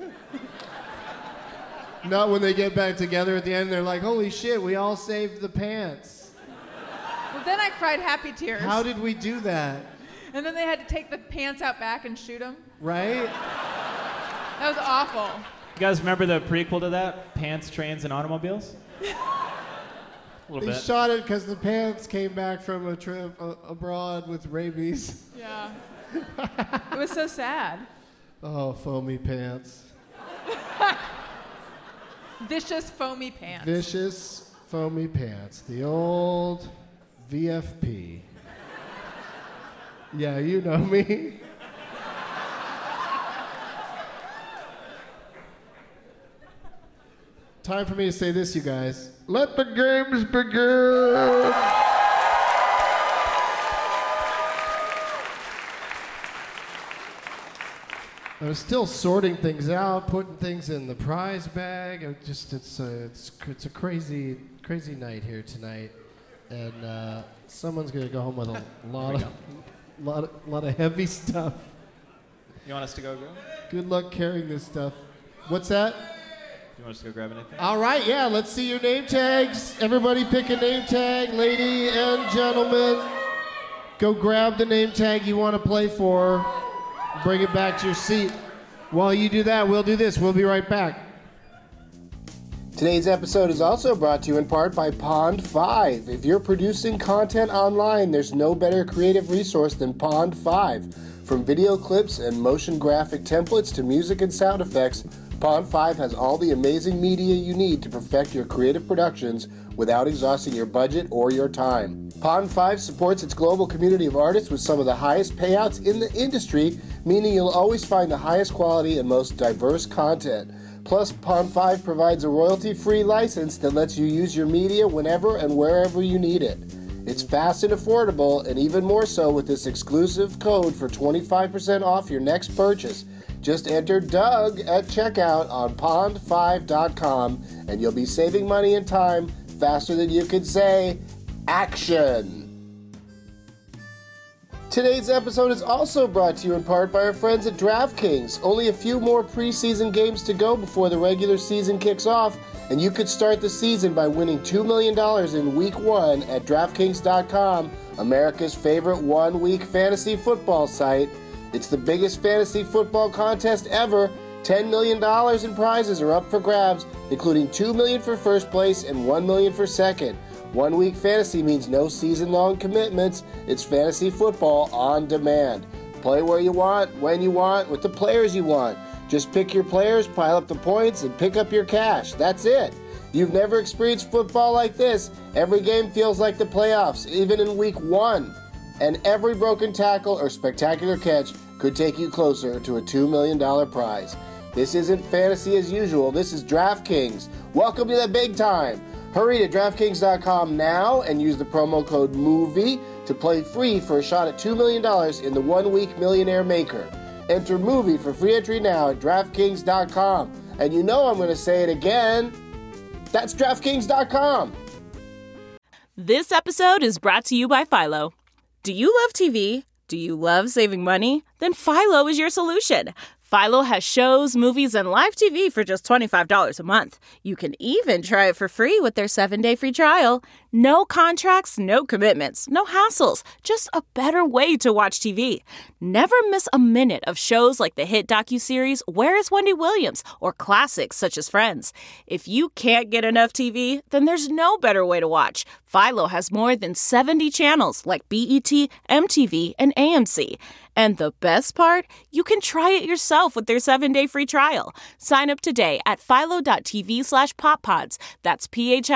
Not when they get back together at the end, they're like, holy shit, we all saved the pants. Well, then I cried happy tears. How did we do that? And then they had to take the pants out back and shoot them. Right? That was awful. You guys remember the prequel to that? Pants, Trains, and Automobiles? A little They bit. shot it because the pants came back from a trip abroad with rabies. Yeah. It was so sad. Oh, foamy pants. Vicious, foamy pants. Vicious, foamy pants. The old VFP. Yeah, you know me. Time for me to say this, you guys. Let the games begin! I was still sorting things out, putting things in the prize bag. It's a crazy night here tonight, and someone's gonna go home with a lot of heavy stuff. You want us to go? Good luck carrying this stuff. What's that? You want us to go grab anything? All right, yeah, let's see your name tags. Everybody pick a name tag, lady and gentlemen. Go grab the name tag you want to play for. Bring it back to your seat. While you do that, we'll do this. We'll be right back. Today's episode is also brought to you in part by Pond5. If you're producing content online, there's no better creative resource than Pond5. From video clips and motion graphic templates to music and sound effects, Pond5 has all the amazing media you need to perfect your creative productions without exhausting your budget or your time. Pond5 supports its global community of artists with some of the highest payouts in the industry, meaning you'll always find the highest quality and most diverse content. Plus, Pond5 provides a royalty-free license that lets you use your media whenever and wherever you need it. It's fast and affordable, and even more so with this exclusive code for 25% off your next purchase. Just enter Doug at checkout on pond5.com, and you'll be saving money and time faster than you could say action. Today's episode is also brought to you in part by our friends at DraftKings. Only a few more preseason games to go before the regular season kicks off, and you could start the season by winning $2 million in Week 1 at DraftKings.com, America's favorite one-week fantasy football site. It's the biggest fantasy football contest ever. $10 million in prizes are up for grabs, including $2 million for first place and $1 million for second. 1 week fantasy means no season-long commitments. It's fantasy football on demand. Play where you want, when you want, with the players you want. Just pick your players, pile up the points, and pick up your cash. That's it. You've never experienced football like this. Every game feels like the playoffs, even in Week 1. And every broken tackle or spectacular catch could take you closer to a $2 million prize. This isn't fantasy as usual. This is DraftKings. Welcome to the big time. Hurry to DraftKings.com now and use the promo code MOVIE to play free for a shot at $2 million in the 1 Week Millionaire Maker. Enter MOVIE for free entry now at DraftKings.com. And you know I'm going to say it again. That's DraftKings.com. This episode is brought to you by Philo. Do you love TV? Do you love saving money? Then Philo is your solution. Philo has shows, movies, and live TV for just $25 a month. You can even try it for free with their 7-day free trial. No contracts, no commitments, no hassles. Just a better way to watch TV. Never miss a minute of shows like the hit docuseries Where is Wendy Williams? Or classics such as Friends. If you can't get enough TV, then there's no better way to watch. Philo has more than 70 channels like BET, MTV, and AMC. And the best part? You can try it yourself with their 7-day free trial. Sign up today at philo.tv/poppods. That's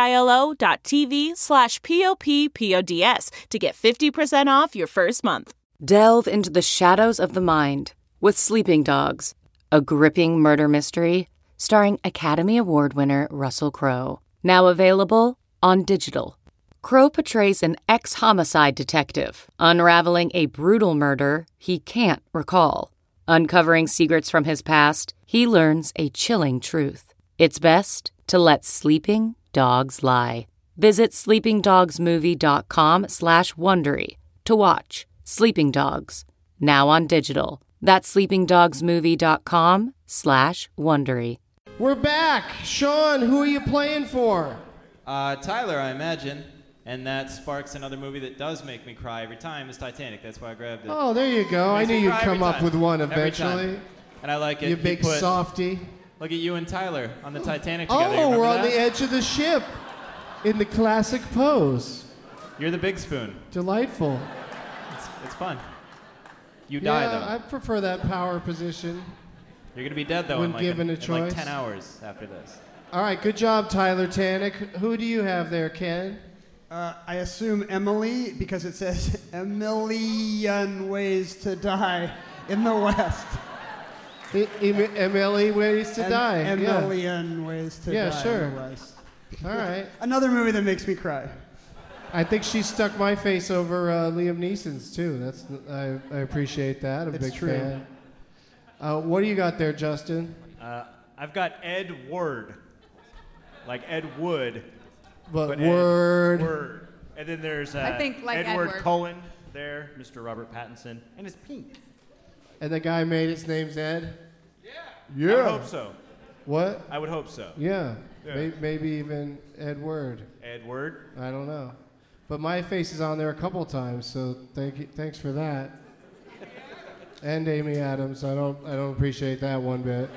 philo.tv/POPPODS to get 50% off your first month. Delve into the shadows of the mind with Sleeping Dogs, a gripping murder mystery starring Academy Award winner Russell Crowe. Now available on digital. Crowe portrays an ex-homicide detective, unraveling a brutal murder he can't recall. Uncovering secrets from his past, he learns a chilling truth. It's best to let sleeping dogs lie. Visit sleepingdogsmovie.com/Wondery to watch Sleeping Dogs, now on digital. That's sleepingdogsmovie.com/Wondery. We're back. Sean, who are you playing for? Tyler, I imagine. And that sparks another movie that does make me cry every time is Titanic. That's why I grabbed it. Oh, there you go. I knew you'd come up with one eventually. And I like it. You big softy. Look at you and Tyler on the Titanic together. Oh, we're on the edge of the ship in the classic pose. You're the big spoon. Delightful. It's fun. You die, though. I prefer that power position. You're going to be dead, though, when given a in choice. like 10 hours after this. All right, good job, Tyler Tannick. Who do you have there, Ken? I assume Emily, because it says a million ways to die in the West. Emily Ways to Die. A million ways to die sure. in the West. All right. Another movie that makes me cry. I think she stuck my face over Liam Neeson's, too. I appreciate that. I'm a big fan. What do you got there, Justin? I've got Ed Word. Like Ed Wood. But Word. Word. And then there's I think like Edward Edward. Cullen there, Mr. Robert Pattinson, and it's pink. And the guy made his name's Ed? Yeah. I would hope so. What? I would hope so. Yeah. Maybe even Edward. Edward? I don't know. But my face is on there a couple times, so thanks for that. And Amy Adams. I don't appreciate that one bit.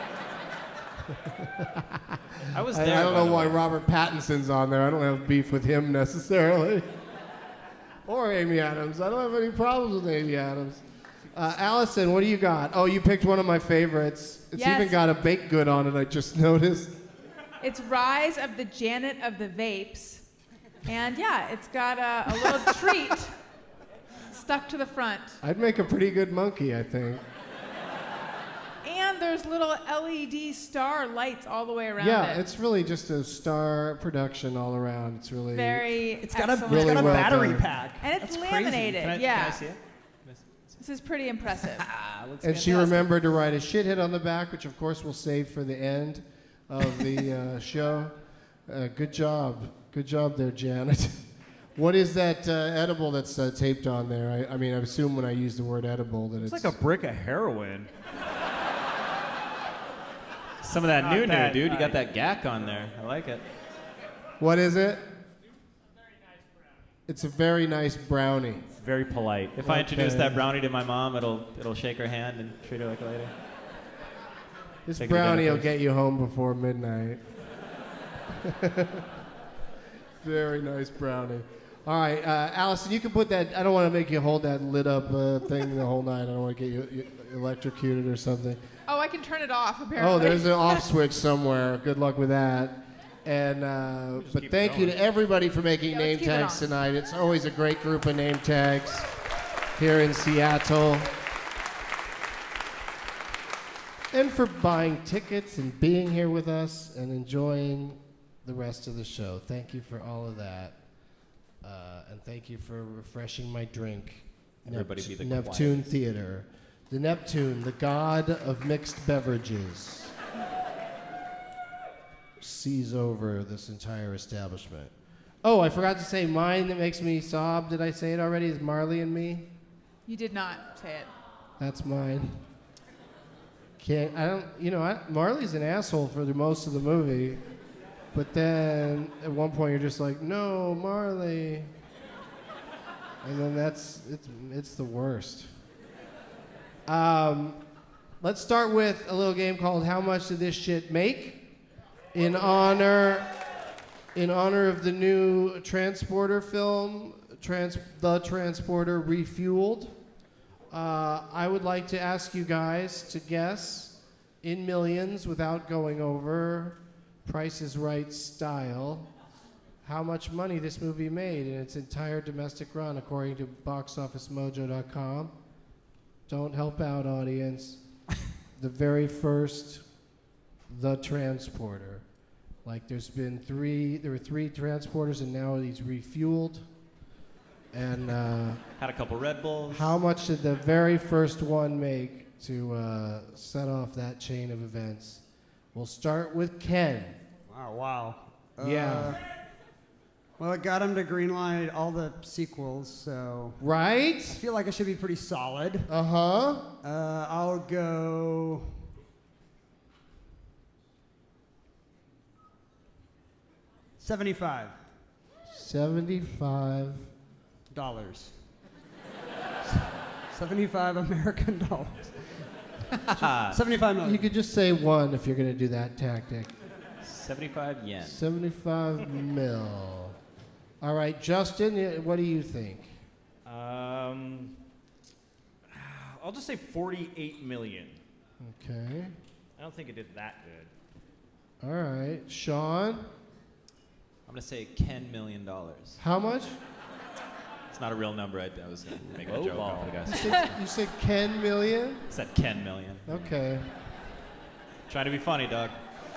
I was there. I don't know why Robert Pattinson's on there. I don't have beef with him necessarily. Or Amy Adams. I don't have any problems with Amy Adams. Allison, what do you got? Oh, you picked one of my favorites. It's even got a baked good on it, I just noticed. It's Rise of the Janet of the Vapes. And yeah, it's got a little treat stuck to the front. I'd make a pretty good monkey, I think. And there's little LED star lights all the way around it. Yeah, it's really just a star production all around. It's really It's got a really well battery done. pack. And it's That's laminated. crazy. Yeah. Can I see it? This is pretty impressive. And she remembered to write a shithead on the back, which of course we'll save for the end of the show. Good job there, Janet. What is that edible that's taped on there? I mean, I assume when I use the word edible that It's like a brick of heroin. Some of that Not new, bad. dude. You got that gack on there. I like it. What is it? It's a very nice brownie. Very polite. If I introduce that brownie to my mom, it'll shake her hand and treat her like a lady. This Take it to brownie dinner will get you home before midnight. Very nice brownie. All right, Allison, you can put that. I don't want to make you hold that lit up thing the whole night. I don't want to get you electrocuted or something. Oh, I can turn it off, apparently. Oh, there's an off switch somewhere. Good luck with that. And but thank you to everybody for making name keep it tags on. tonight. It's always a great group of name tags here in Seattle. And for buying tickets and being here with us and enjoying the rest of the show. Thank you for all of that. And thank you for refreshing my drink. Everybody be the Neptune quiet. Theater. The Neptune, the god of mixed beverages, sees over this entire establishment. Oh, I forgot to say mine that makes me sob. Did I say it already? Is Marley and Me? You did not say it. That's mine. Marley's an asshole for the most of the movie, but then at one point you're just like, no, Marley. And then it's the worst. Let's start with a little game called How Much Did This Shit Make? In honor of the new Transporter film, The Transporter Refueled. I would like to ask you guys to guess in millions without going over Price is Right style how much money this movie made in its entire domestic run according to boxofficemojo.com. Don't help out, audience. The very first The Transporter. Like there were three transporters and now he's refueled. And Had a couple Red Bulls. how much did the very first one make to set off that chain of events? We'll start with Ken. Wow. Yeah. Well, it got him to greenlight all the sequels, so. Right? I feel like it should be pretty solid. Uh-huh. I'll go. $75. $75. 75 American dollars. 75 million. You could just say one if you're going to do that tactic. 75 yen. 75 mil. All right, Justin, what do you think? I'll just say 48 million. Okay. I don't think it did that good. All right, Sean? I'm going to say $10 million. How much? It's not a real number. I was making a joke for the guys. You said 10 million? I said 10 million. Okay. Trying to be funny, dog.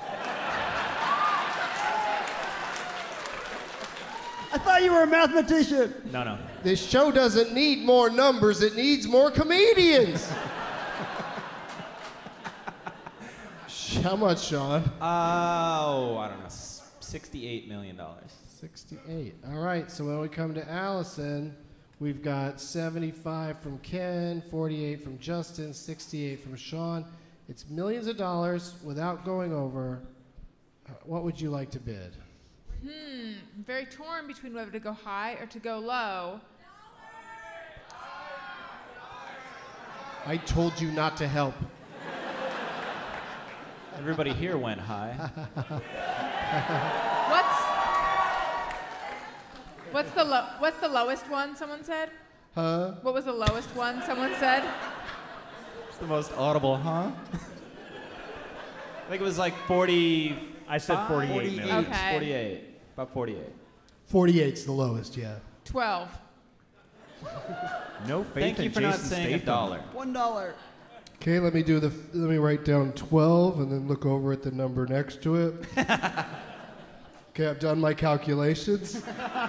I thought you were a mathematician. No. This show doesn't need more numbers, it needs more comedians. How much, Sean? I don't know. $68 million. 68. All right, so when we come to Allison, we've got 75 from Ken, 48 from Justin, 68 from Sean. It's millions of dollars without going over. What would you like to bid? I'm very torn between whether to go high or to go low. I told you not to help. Everybody here went high. What's the lowest one? Someone said. Huh? What was the lowest one? Someone said. It's the most audible, huh? I think it was like 40. I said 48 million. Okay. 48. About 48. 48's the lowest, yeah. 12. No faith Thank in you for Jason not saying a Statham. dollar. $1. Okay, let me write down 12 and then look over at the number next to it. Okay, I've done my calculations.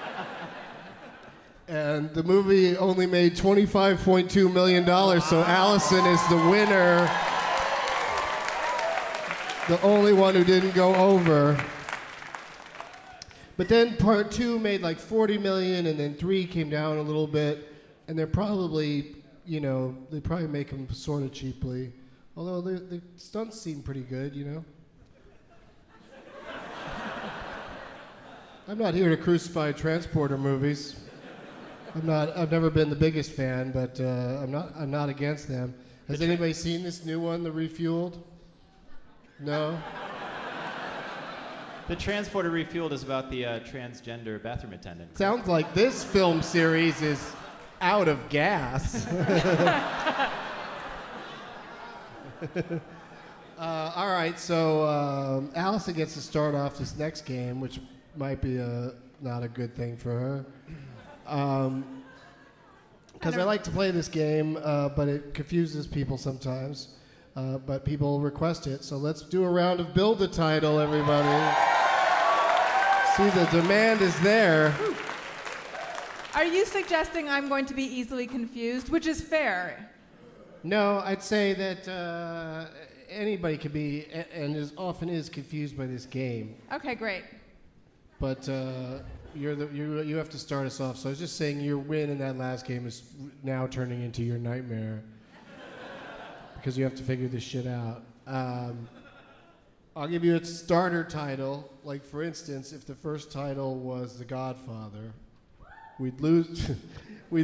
And the movie only made $25.2 million, so Allison is the winner. The only one who didn't go over. But then part 2 made like 40 million, and then 3 came down a little bit, and they're probably, they probably make them sort of cheaply. Although the stunts seem pretty good, I'm not here to crucify transporter movies. I've never been the biggest fan, but I'm not against them. Has anybody seen this new one, The Refueled? No? The Transporter Refueled is about the transgender bathroom attendant. Sounds like this film series is out of gas. All right, so Allison gets to start off this next game, which might be not a good thing for her. Because I like to play this game, but it confuses people sometimes. But people request it, so let's do a round of Build a Title, everybody. See, the demand is there. Are you suggesting I'm going to be easily confused, which is fair? No, I'd say that anybody can be, and often is, confused by this game. Okay, great. But you have to start us off. So I was just saying your win in that last game is now turning into your nightmare because you have to figure this shit out. I'll give you a starter title. Like, for instance, if the first title was The Godfather, we'd lose the. We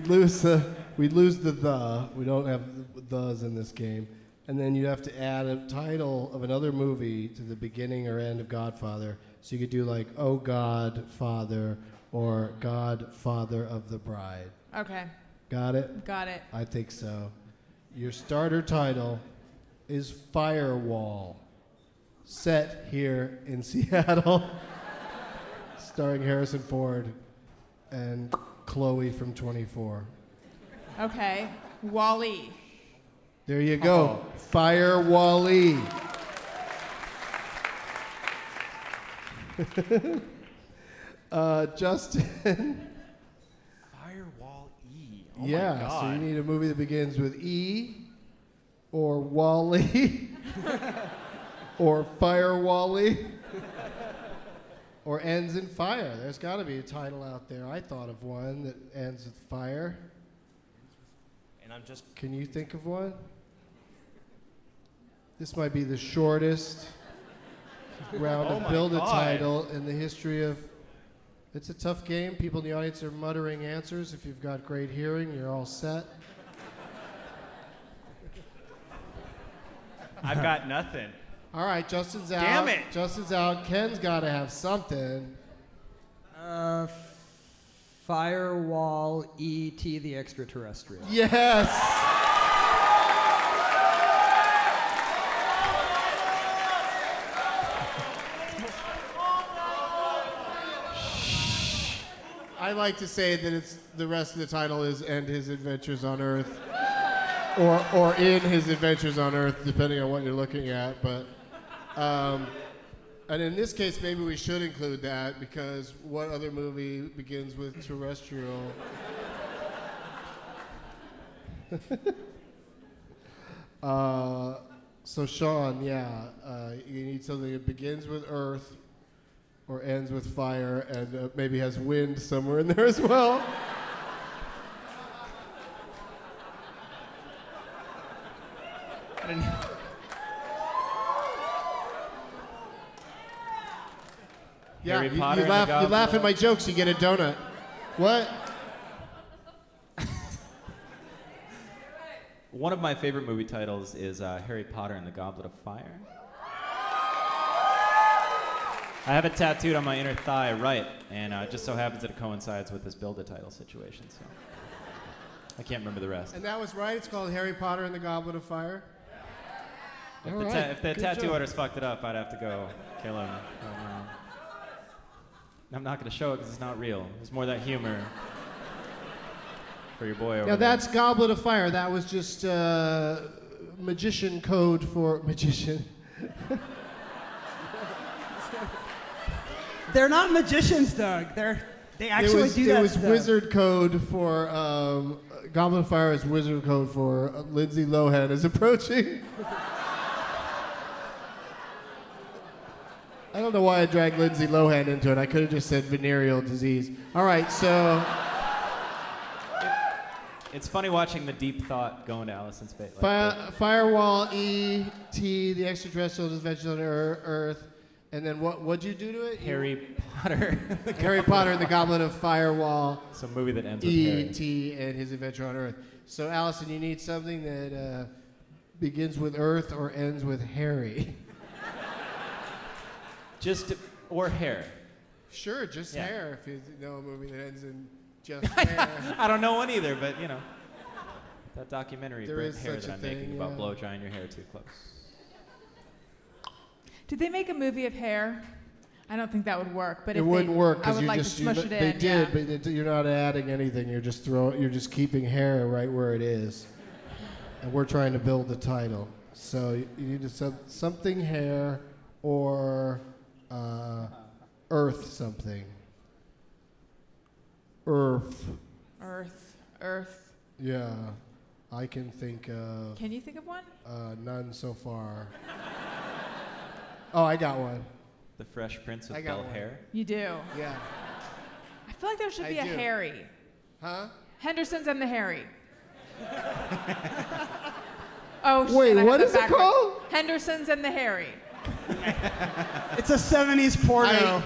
don't have thes in this game. And then you'd have to add a title of another movie to the beginning or end of Godfather. So you could do like, Oh God, Father, or God, Father of the Bride. Okay. Got it? Got it. I think so. Your starter title is Firewall, set here in Seattle, starring Harrison Ford and Chloe from 24. Okay. Wall-E. There you go. Fire Wall-E. Justin. Firewall-E. Oh Yeah, my God. so you need a movie that begins with E, or Wall-E, or Fire Wall-E, or ends in fire. There's got to be a title out there. I thought of one that ends with fire. And I'm just... Can you think of one? This might be the shortest round of Build a Title in the history of... It's a tough game. People in the audience are muttering answers. If you've got great hearing, you're all set. I've got nothing. All right, Justin's out. Damn it! Justin's out. Ken's got to have something. Firewall E.T. the Extraterrestrial. Yes! I like to say that it's the rest of the title is "And His Adventures on Earth," or "In His Adventures on Earth," depending on what you're looking at. But, and in this case, maybe we should include that because what other movie begins with terrestrial? So Sean, you need something that begins with Earth. Or ends with fire and maybe has wind somewhere in there as well. Yeah, you laugh at my jokes, you get a donut. What? One of my favorite movie titles is Harry Potter and the Goblet of Fire. I have it tattooed on my inner thigh right, and it just so happens that it coincides with this Build-A-Title situation, so I can't remember the rest. And that was right? It's called Harry Potter and the Goblet of Fire? If the tattoo artist fucked it up, I'd have to go kill him. I'm not going to show it because it's not real. It's more that humor for your boy over Now there. that's Goblet of Fire. That was just magician code for magician. They're not magicians, Doug. They actually do that. It was stuff. wizard code for Goblet of Fire is wizard code for Lindsay Lohan is approaching. I don't know why I dragged Lindsay Lohan into it. I could have just said venereal disease. All right, so... It's funny watching the deep thought go into Alison's face. Firewall, E.T., the extraterrestrial adventures on Earth, and then what'd you do to it? Harry Potter. Harry Potter and the Goblet of Firewall. It's a movie that ends with Harry. E.T. and his adventure on Earth. So, Allison, you need something that begins with Earth or ends with Harry. Or hair. Sure, just hair, if you know a movie that ends in just hair. I don't know one either, but, you know. That documentary, There Brent is Hair, such that a I'm thing, making about yeah. blow drying your hair too close. Did they make a movie of Hair? I don't think that would work. But It if wouldn't they, work I because would you like just to smush it they in. did, yeah. but you're not adding anything. You're just keeping hair right where it is, and we're trying to build the title. So you need to something hair or Earth something. Earth. Earth. Yeah, I can think of. Can you think of one? None so far. Oh, I got one. The Fresh Prince I of got Bel one. Hair. You do. Yeah. I feel like there should be I a do. Harry. Huh? Henderson's and the Harry. Oh, shit, Wait, I have what that is it backwards. called? Henderson's and the Harry. It's a 70s porno.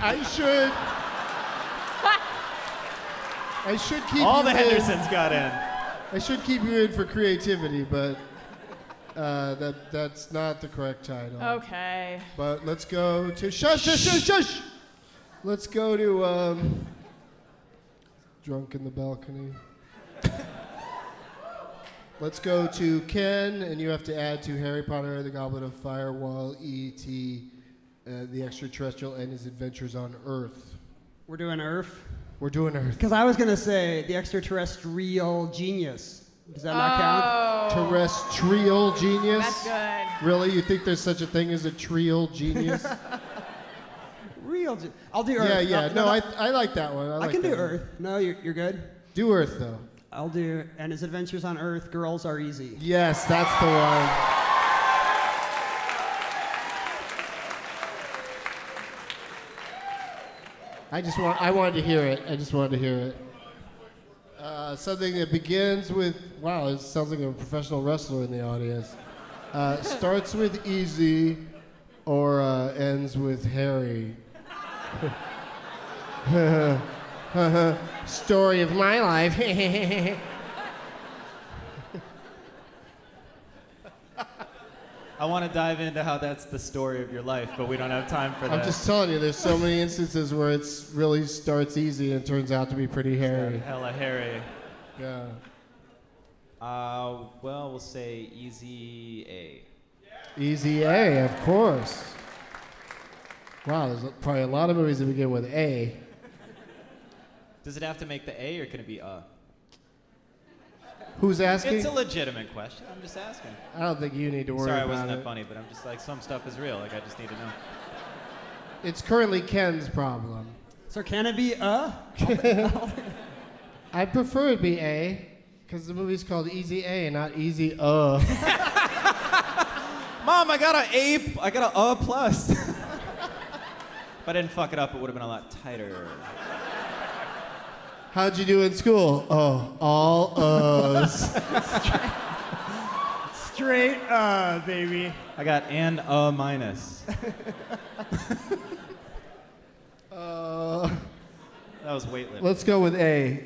I should keep All you the in. Hendersons got in. I should keep you in for creativity, but that's not the correct title. Okay. But let's go to shush. Let's go to Drunk in the Balcony. Let's go to Ken, and you have to add to Harry Potter, the Goblet of Firewall, E.T., the extraterrestrial, and his adventures on Earth. We're doing Earth? We're doing Earth. Because I was going to say the extraterrestrial genius. Does that not count? Terrestrial genius? That's good. Really? You think there's such a thing as a trial genius? I'll do Earth. Yeah. No, I like that one. I can do Earth. No, you're good? Do Earth, though. I'll do, and his adventures on Earth, girls are easy. Yes, that's the one. I wanted to hear it. I just wanted to hear it. Something that begins with, wow, it sounds like a professional wrestler in the audience. Starts with easy or ends with Harry. Story of my life. I want to dive into how that's the story of your life, but we don't have time for that. I'm just telling you, there's so many instances where it really starts easy and turns out to be pretty hairy. Hella hairy. Yeah. Well, we'll say Easy A. Easy A, of course. Wow, there's probably a lot of movies that begin with A. Does it have to make the A, or can it be A? Who's asking? It's a legitimate question. I'm just asking. I don't think you need to worry Sorry, I about wasn't it. that funny, but I'm just like, some stuff is real. Like, I just need to know. It's currently Ken's problem. So can it be I prefer it be A, because the movie's called Easy A, not Easy Mom, I got an A. I got an A plus. If I didn't fuck it up, it would have been a lot tighter. How'd you do in school? Oh, all O's. Straight baby. I got an A minus. That was weightlifting. Let's go with A.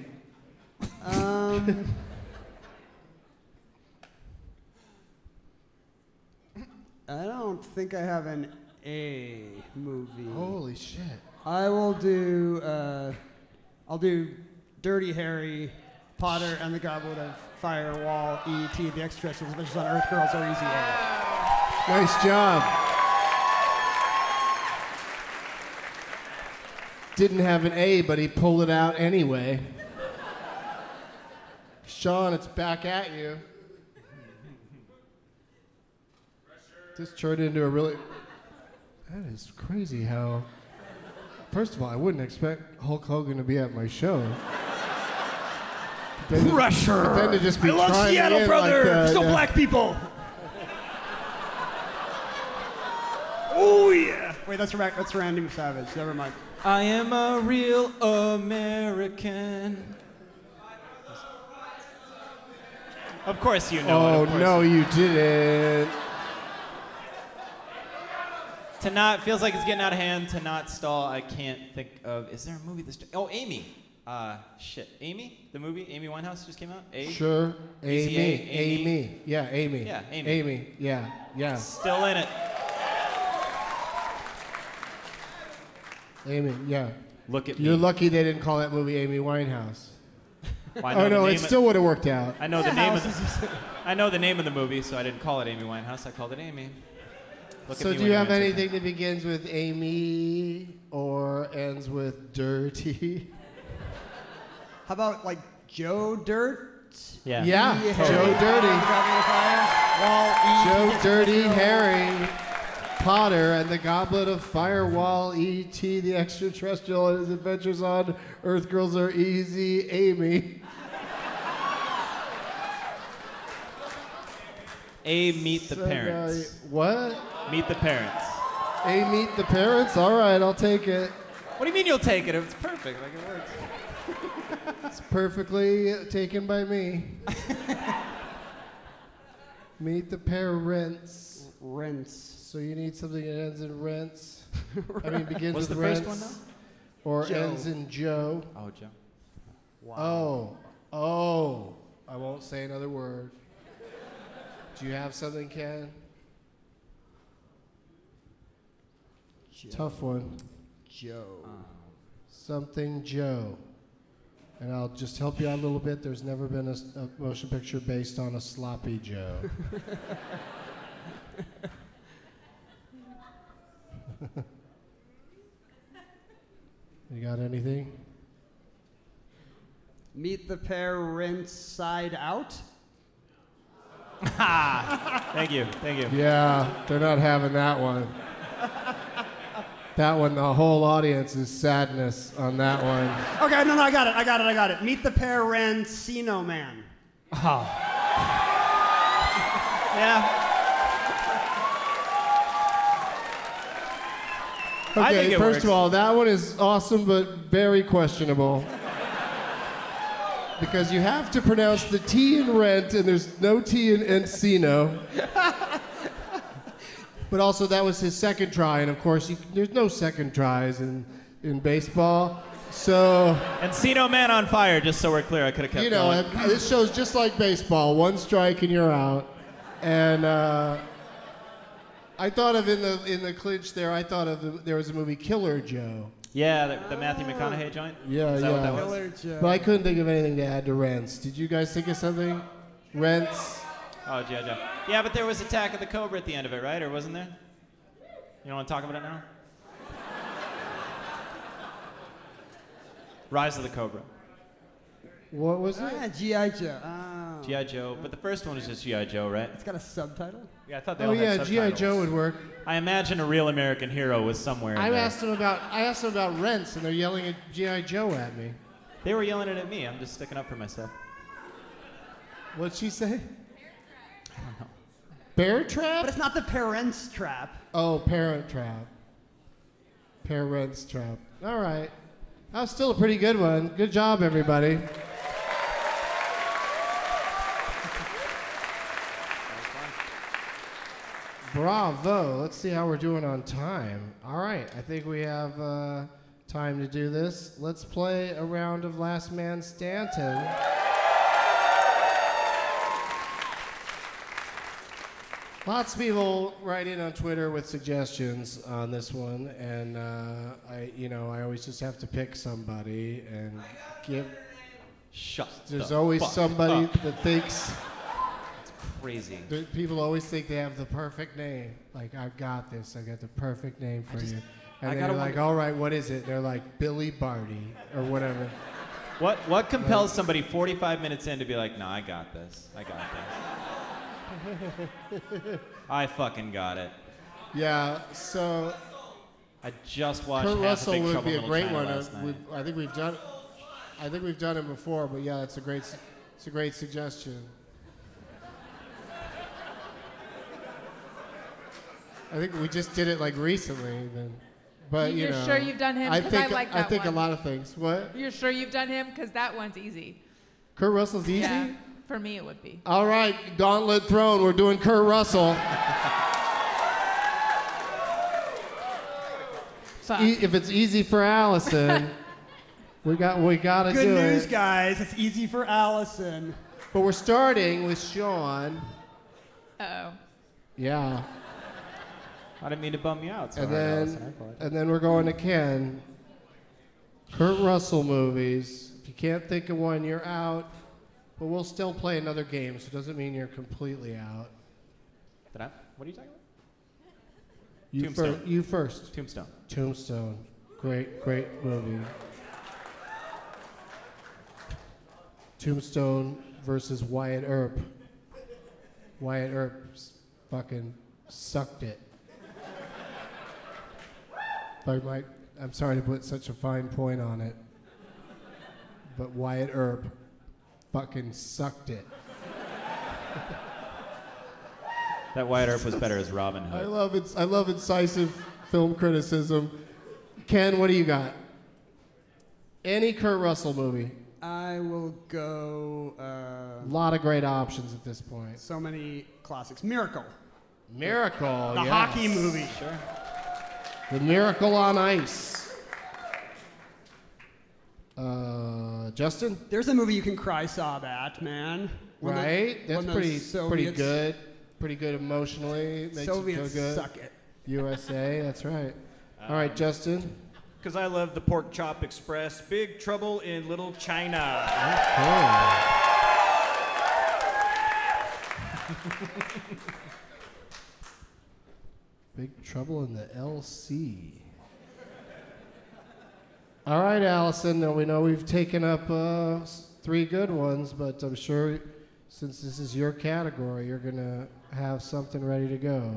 I don't think I have an A movie. Holy shit. I will do, I'll do Dirty Harry, Potter and the Goblet of Firewall, E.T., the extraterrestrials, adventures on Earth, girls are easy A. Nice job. Didn't have an A, but he pulled it out anyway. Sean, it's back at you. This turned into a really... That is crazy how... First of all, I wouldn't expect Hulk Hogan to be at my show. Pressure! But then to just be I love trying Seattle, in brother! like Still black people! Oh, yeah! Wait, that's Randy Savage. Never mind. I am a real American. Of course you know it. Oh, no, you didn't. To not, feels like it's getting out of hand. To not stall, I can't think of, is there a movie this, oh, Amy. Shit, Amy? The movie, Amy Winehouse just came out? Sure, Amy. Amy. Yeah, Amy. Yeah, Amy. Amy, yeah. Still in it. Amy, yeah. Look at me. You're lucky they didn't call that movie Amy Winehouse. Well, I know oh, no, the it name still would have worked out. I know the name of the, I know the name of the movie, so I didn't call it Amy Winehouse. I called it Amy. Look So at me do when you have answer. anything that begins with Amy or ends with dirty? How about like Joe Dirt? Yeah. Yeah, Harry, Joe Dirty. Wall-E, Joe Dirty, Harry Potter, and the Goblet of Fire, Wall, E.T., the Extraterrestrial, and his adventures on Earth Girls Are Easy, Amy. A, meet the So, parents. what? Meet the parents. A, meet the parents? All right, I'll take it. What do you mean you'll take it? It's perfect. Like it works. It's perfectly taken by me. Meet the parents. Rents. So you need something that ends in rents. I mean, begins What's with the rents. first one now? Or Joe. ends in Joe. Oh, Joe. Oh. I won't say another word. Do you have something, Ken? Tough one. Joe. Something Joe. And I'll just help you out a little bit. There's never been a motion picture based on a sloppy Joe. You got anything? Meet the parents side out. Thank you. Yeah, they're not having that one. That one, the whole audience is sadness on that one. Okay, no, I got it. Meet the Parancino Man. Oh. Yeah. I think Okay, it first works. of all, that one is awesome but very questionable. Because you have to pronounce the T in rent, and there's no T in Encino. But also, that was his second try, and of course, there's no second tries in baseball. So, Encino Man on Fire, just so we're clear, I could have kept you know, going. this show's just like baseball. One strike and you're out. And I thought of in the clinch there, there was a movie Killer Joe. Yeah, the Matthew McConaughey joint? Yeah, Is that yeah. what that was? Killer Joe. But I couldn't think of anything to add to Rents. Did you guys think of something? Rents? Oh, G.I. Joe. Yeah, but there was Attack of the Cobra at the end of it, right? Or wasn't there? You don't want to talk about it now? Rise of the Cobra. What was it? Ah, G.I. Joe. Oh. G.I. Joe. But the first one was just G.I. Joe, right? It's got a subtitle? Yeah, I thought they Oh all had yeah, subtitles. G.I. Joe would work. I imagine a real American hero was somewhere in I there. asked them about Rents, and they're yelling at G.I. Joe at me. They were yelling it at me. I'm just sticking up for myself. What'd she say? Bear Trap? But it's not the Parents Trap. Oh, Parent Trap. Parents Trap. All right. That was still a pretty good one. Good job, everybody. Bravo. Let's see how we're doing on time. All right. I think we have time to do this. Let's play a round of Last Man Stanton. Lots of people write in on Twitter with suggestions on this one, and I always just have to pick somebody and give. Shut. There's the always fuck somebody up. that thinks. Crazy. People always think they have the perfect name. Like, I've got this. I got the perfect name for you. I And then gotta you're like, wonder- all right, what is it? They're like Billy Barty or whatever. What compels somebody 45 minutes in to be like, no, I got this. I fucking got it. Yeah. So. I just watched Kurt Half Russell a Big would Trouble be in a Little great China one. last night. I think we've done it before, but yeah, it's a great suggestion. I think we just did it like recently. Then, but You're sure you've done him? I 'Cause think I like that a one. lot of things. What? You're sure you've done him? Because that one's easy. Kurt Russell's easy. Yeah, for me it would be. All right, gauntlet thrown. We're doing Kurt Russell. If it's easy for Allison, we gotta do it. Good news, guys. It's easy for Allison. But we're starting with Sean. Uh-oh. Yeah. I didn't mean to bum you out. So And hard, then, Allison. I apologize. and then we're going to Ken. Kurt Russell movies. If you can't think of one, you're out. But we'll still play another game, so it doesn't mean you're completely out. What are you talking about? You, you first. Tombstone. Tombstone. Great movie. Tombstone versus Wyatt Earp. Wyatt Earp fucking sucked it. I'm sorry to put such a fine point on it, but Wyatt Earp fucking sucked it. That Wyatt Earp was better as Robin Hood. I love incisive film criticism. Ken, what do you got? Any Kurt Russell movie. I will go. A lot of great options at this point. So many classics. Miracle. Miracle. The yes. hockey movie. Sure. The Miracle on Ice. Justin? There's a movie you can cry sob at, man. Right? That's pretty Soviets, good. Pretty good emotionally. Makes Soviets you feel good. suck it. USA, that's right. All right, Justin. Because I love the Pork Chop Express. Big Trouble in Little China. Big Trouble in the LC. All right, Allison. Now we know we've taken up 3 good ones, but I'm sure since this is your category, you're going to have something ready to go.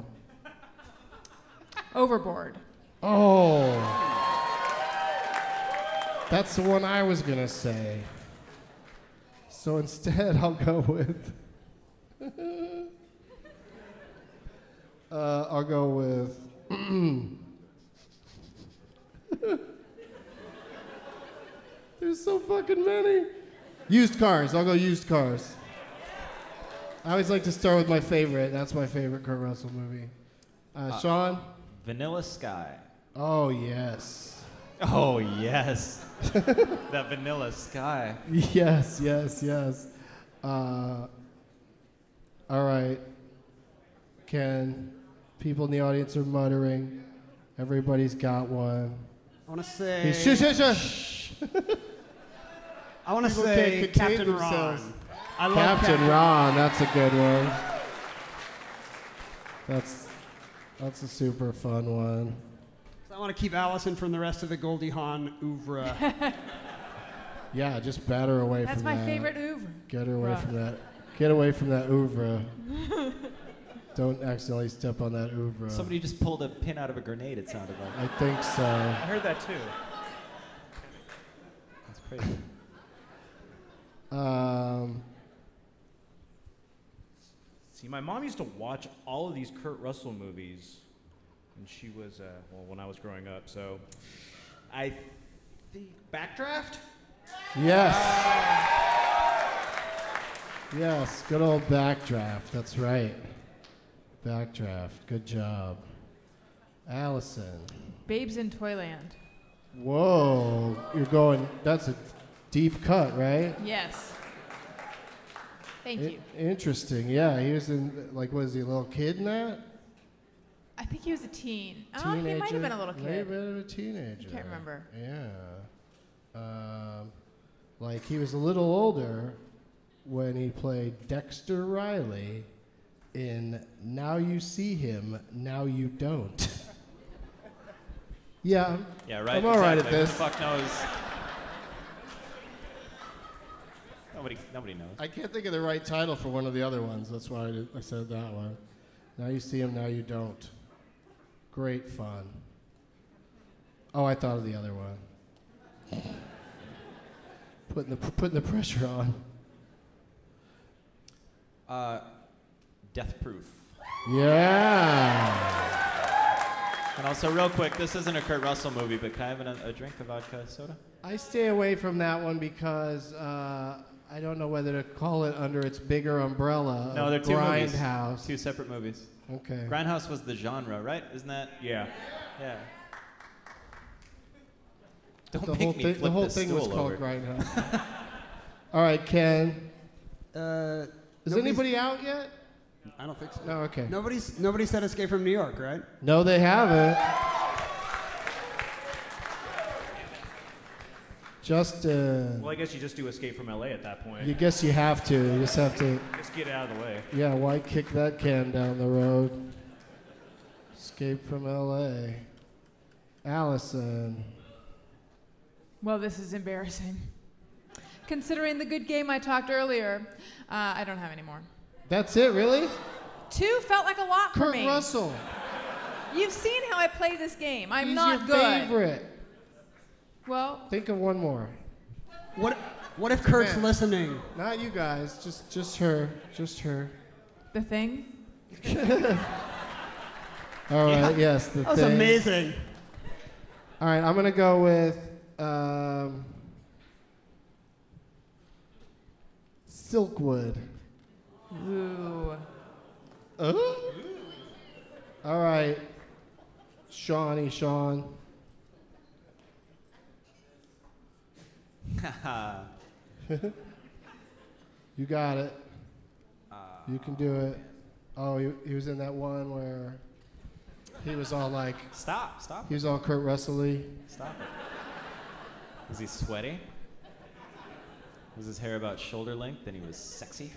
Overboard. Oh. That's the one I was going to say. So instead, I'll go with... I'll go with... There's so fucking many. Used Cars. I'll go Used Cars. I always like to start with my favorite. That's my favorite Kurt Russell movie. Sean? Vanilla Sky. Oh, yes. Oh, yes. That Vanilla Sky. Yes. All right. Ken, people in the audience are muttering. Everybody's got one. I want to say... Shush. I want to People say can't contain Captain themselves. Ron. I love Captain Ron, that's a good one. That's a super fun one. I want to keep Allison from the rest of the Goldie Hawn oeuvre. Yeah, just bat her away That's from my that. favorite oeuvre. Get her away from that. Get away from that oeuvre. Don't accidentally step on that oeuvre. Somebody just pulled a pin out of a grenade, it sounded like. I think so. I heard that too. That's crazy. See, my mom used to watch all of these Kurt Russell movies when she was, when I was growing up. So I think Backdraft? Yes. Yes, good old Backdraft. That's right. Backdraft. Good job. Allison. Babes in Toyland. Whoa. You're going, that's a deep cut, right? Yes. Thank you. Interesting. Yeah, he was in, was he a little kid in that? I think he was a teen. Teenager? Oh, he might have been a little kid. Might have been a teenager. Can't remember. Yeah. He was a little older when he played Dexter Riley in Now You See Him, Now You Don't. Yeah. Yeah, right. I'm all right at exactly. this. Who the fuck knows? Nobody knows. I can't think of the right title for one of the other ones. That's why I said that one. Now You See Him, Now You Don't. Great fun. Oh, I thought of the other one. Putting the pressure on. Death Proof. Yeah. And also, real quick, this isn't a Kurt Russell movie, but can I have a drink of vodka soda? I stay away from that one because I don't know whether to call it under its bigger umbrella. No, they're two movies. Grindhouse. Two separate movies. Okay. Grindhouse was the genre, right? Isn't that? Yeah. Yeah. The whole thing was called Grindhouse. All right, Ken. Is anybody out yet? I don't think so. No, okay. Nobody said Escape from New York, right? No, they haven't. Well, I guess you just do Escape from LA at that point. You guess you have to. You just have to. Just get it out of the way. Yeah, why kick that can down the road? Escape from LA. Allison. Well, this is embarrassing. Considering the good game I talked earlier, I don't have any more. That's it, really? 2 felt like a lot for me. Kurt Russell. You've seen how I play this game. I'm He's not your good. favorite. Well, Think of one more. What if Kurt's Man. listening? Not you guys. Just her. Just her. The Thing. All right. Yes, the That was thing. amazing. All right. I'm gonna go with Silkwood. Ooh. All right. Sean. You got it. You can do it. Oh, he was in that one where he was all like... Stop. He was all Kurt Russell-y. Stop it. Was he sweaty? Was his hair about shoulder length and he was sexy?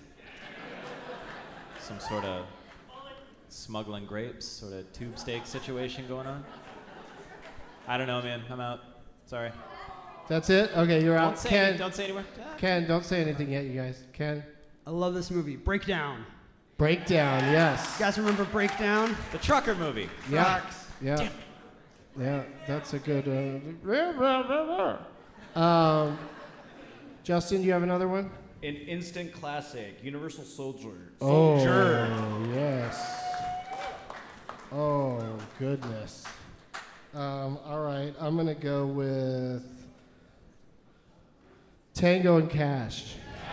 Some sort of smuggling grapes, sort of tube steak situation going on? I don't know, man. I'm out. Sorry. That's it? Okay, you're out. Ken, Don't say anywhere. Ken, don't say anything yet, you guys. Ken? I love this movie. Breakdown. Breakdown, yes. You guys remember Breakdown? The trucker movie. Yeah. Yeah. Yeah, that's a good... Justin, do you have another one? An instant classic, Universal Soldier. Oh, yes. Oh, goodness. All right, I'm going to go with Tango and Cash.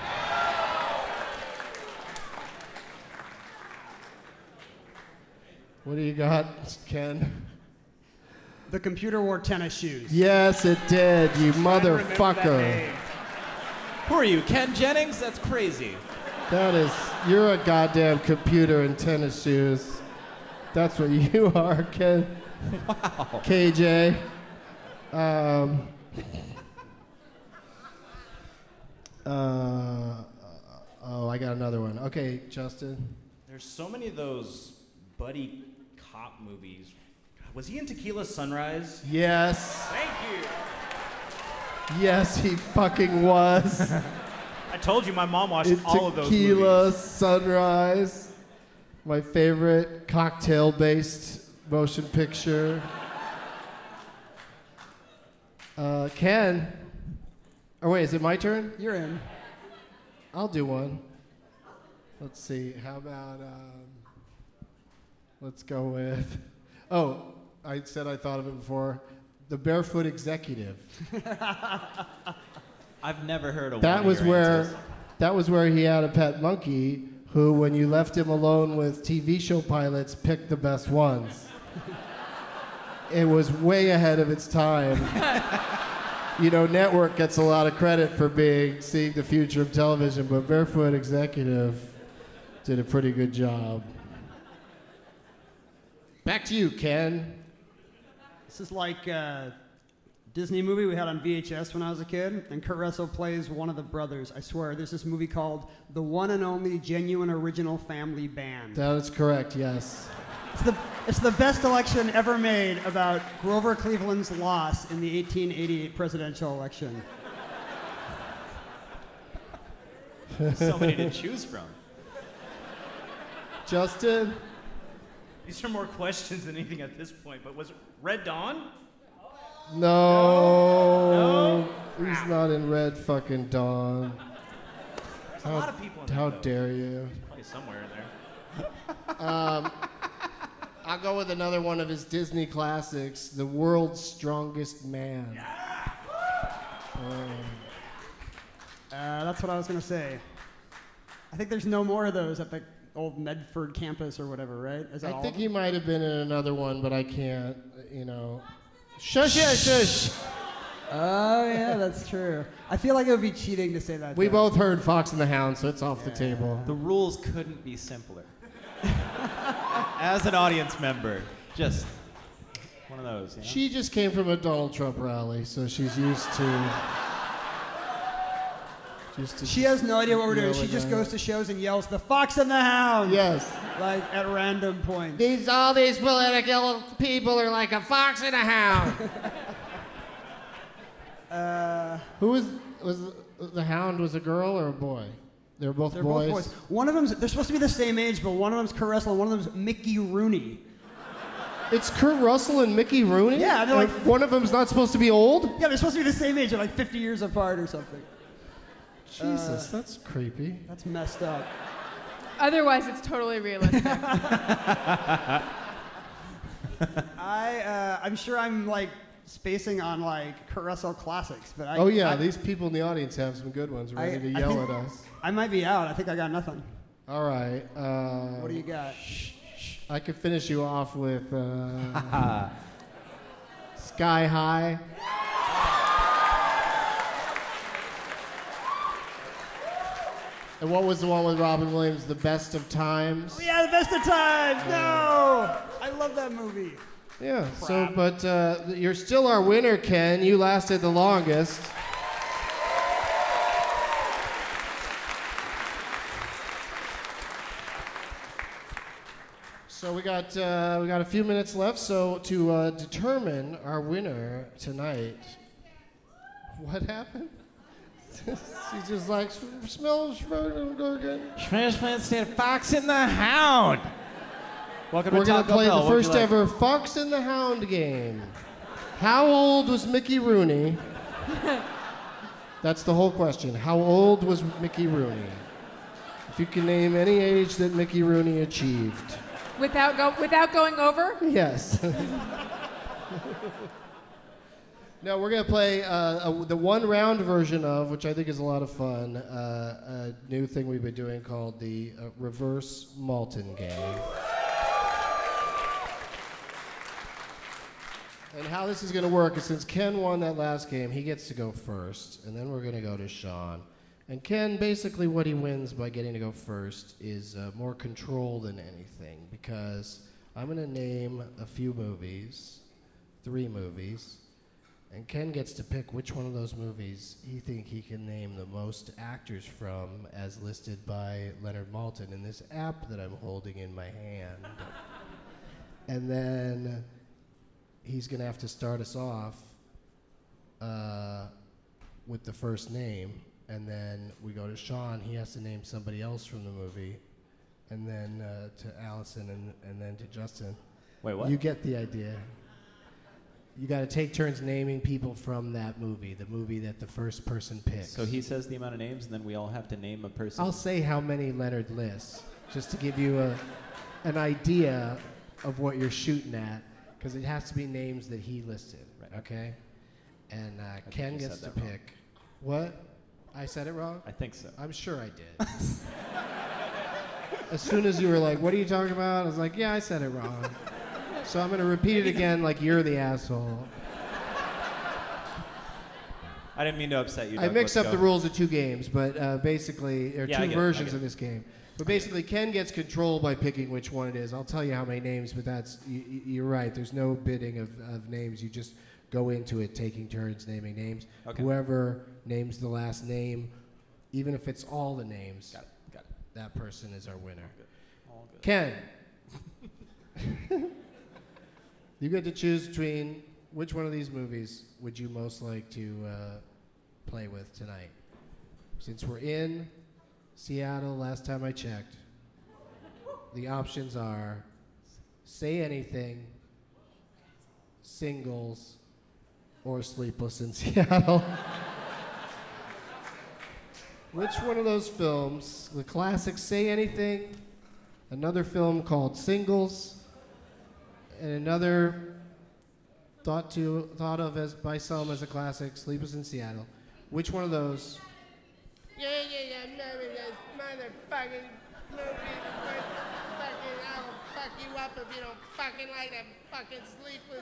What do you got, Ken? The computer wore tennis shoes. Yes, it did, you motherfucker. Who are you, Ken Jennings? That's crazy. You're a goddamn computer in tennis shoes. That's what you are, Ken. Wow. KJ. I got another one. Okay, Justin. There's so many of those buddy cop movies. Was he in Tequila Sunrise? Yes. Thank you. Yes, he fucking was. I told you my mom watched all of those movies. Tequila Sunrise. My favorite cocktail-based motion picture. Ken. Oh, wait, is it my turn? You're in. I'll do one. Let's see. How about, let's go with, I said I thought of it before. The Barefoot Executive. I've never heard of That one was of your where, answers. that was where he had a pet monkey who, when you left him alone with TV show pilots, picked the best ones. It was way ahead of its time. You know, Network gets a lot of credit for seeing the future of television, but Barefoot Executive did a pretty good job. Back to you, Ken. This is like a Disney movie we had on VHS when I was a kid, and Kurt Russell plays one of the brothers. I swear, there's this movie called The One and Only Genuine Original Family Band. That is correct, yes. It's the best election ever made about Grover Cleveland's loss in the 1888 presidential election. So many to choose from. Justin? These are more questions than anything at this point, but was it Red Dawn? No. He's not in Red fucking Dawn. There's a lot of people in How there, though. dare you? Probably somewhere in there. I'll go with another one of his Disney classics, The World's Strongest Man. That's what I was going to say. I think there's no more of those at the old Medford campus or whatever, right? Is that I all think of he them? might have been in another one, but I can't, Shush, shush. Oh, yeah, that's true. I feel like it would be cheating to say that. We joke. both heard Fox and the Hound, so it's off the table. The rules couldn't be simpler. As an audience member, just one of those. She just came from a Donald Trump rally, so she's used to... She has no idea what we're doing. She just goes to shows and yells, "The Fox and the Hound!" Yes. Like at random points. All these political people are like a fox and a hound. Who was the Hound? Was a girl or a boy? They're both boys. One of them's, they're supposed to be the same age, but one of them's Kurt Russell and one of them's Mickey Rooney. It's Kurt Russell and Mickey Rooney? Yeah, they're like... One of them's not supposed to be old? Yeah, they're supposed to be the same age. They're like 50 years apart or something. Jesus, that's creepy. That's messed up. Otherwise, it's totally realistic. I'm sure I'm like spacing on like Kurt Russell classics, but these people in the audience have some good ones ready to yell at us. I might be out. I think I got nothing. All right. What do you got? I could finish you off with Sky High. And what was the one with Robin Williams, The Best of Times? Oh, yeah, The Best of Times. No, I love that movie. Yeah. But you're still our winner, Ken. You lasted the longest. So we got a few minutes left. So to determine our winner tonight, what happened? She's just like, smells good. Transplant State Fox and the Hound. Welcome We're to going to Taco play Bell. the first ever Fox and the Hound game. How old was Mickey Rooney? That's the whole question. How old was Mickey Rooney? If you can name any age that Mickey Rooney achieved. Without going over? Yes. No, we're going to play the one-round version of, which I think is a lot of fun, a new thing we've been doing called the Reverse Malton game. And how this is going to work is since Ken won that last game, he gets to go first, and then we're going to go to Sean. And Ken, basically what he wins by getting to go first is more control than anything, because I'm going to name a few movies, 3 movies, and Ken gets to pick which one of those movies he thinks he can name the most actors from as listed by Leonard Maltin in this app that I'm holding in my hand. And then he's going to have to start us off with the first name, and then we go to Sean. He has to name somebody else from the movie, and then to Allison, and then to Justin. Wait, what? You get the idea. You got to take turns naming people from that movie, the movie that the first person picks. So he says the amount of names, and then we all have to name a person. I'll say how many Leonard lists, just to give you an idea of what you're shooting at, because it has to be names that he listed, right. Okay? And Ken gets to pick. What? I said it wrong? I think so. I'm sure I did. As soon as you were like, what are you talking about? I was like, yeah, I said it wrong. So I'm going to repeat it again like you're the asshole. I didn't mean to upset you, I Doug. mixed Let's up go. the rules of 2 games, but basically, there are 2 versions of this game. But basically, Ken gets control by picking which one it is. I'll tell you how many names, but that's you're right. There's no bidding of names. You just go into it taking turns naming names. Okay. Whoever names the last name, even if it's all the names, Got it. that person is our winner. All good. Ken, you get to choose between which one of these movies would you most like to play with tonight? Since we're in Seattle, last time I checked, the options are Say Anything, Singles, or Sleepless in Seattle. Which one of those films, the classic Say Anything, another film called Singles, And another thought of as by some as a classic, Sleepless in Seattle. Which one of those? Yeah, motherfucking movie. I'll fuck you up if you don't fucking like that fucking Sleepless.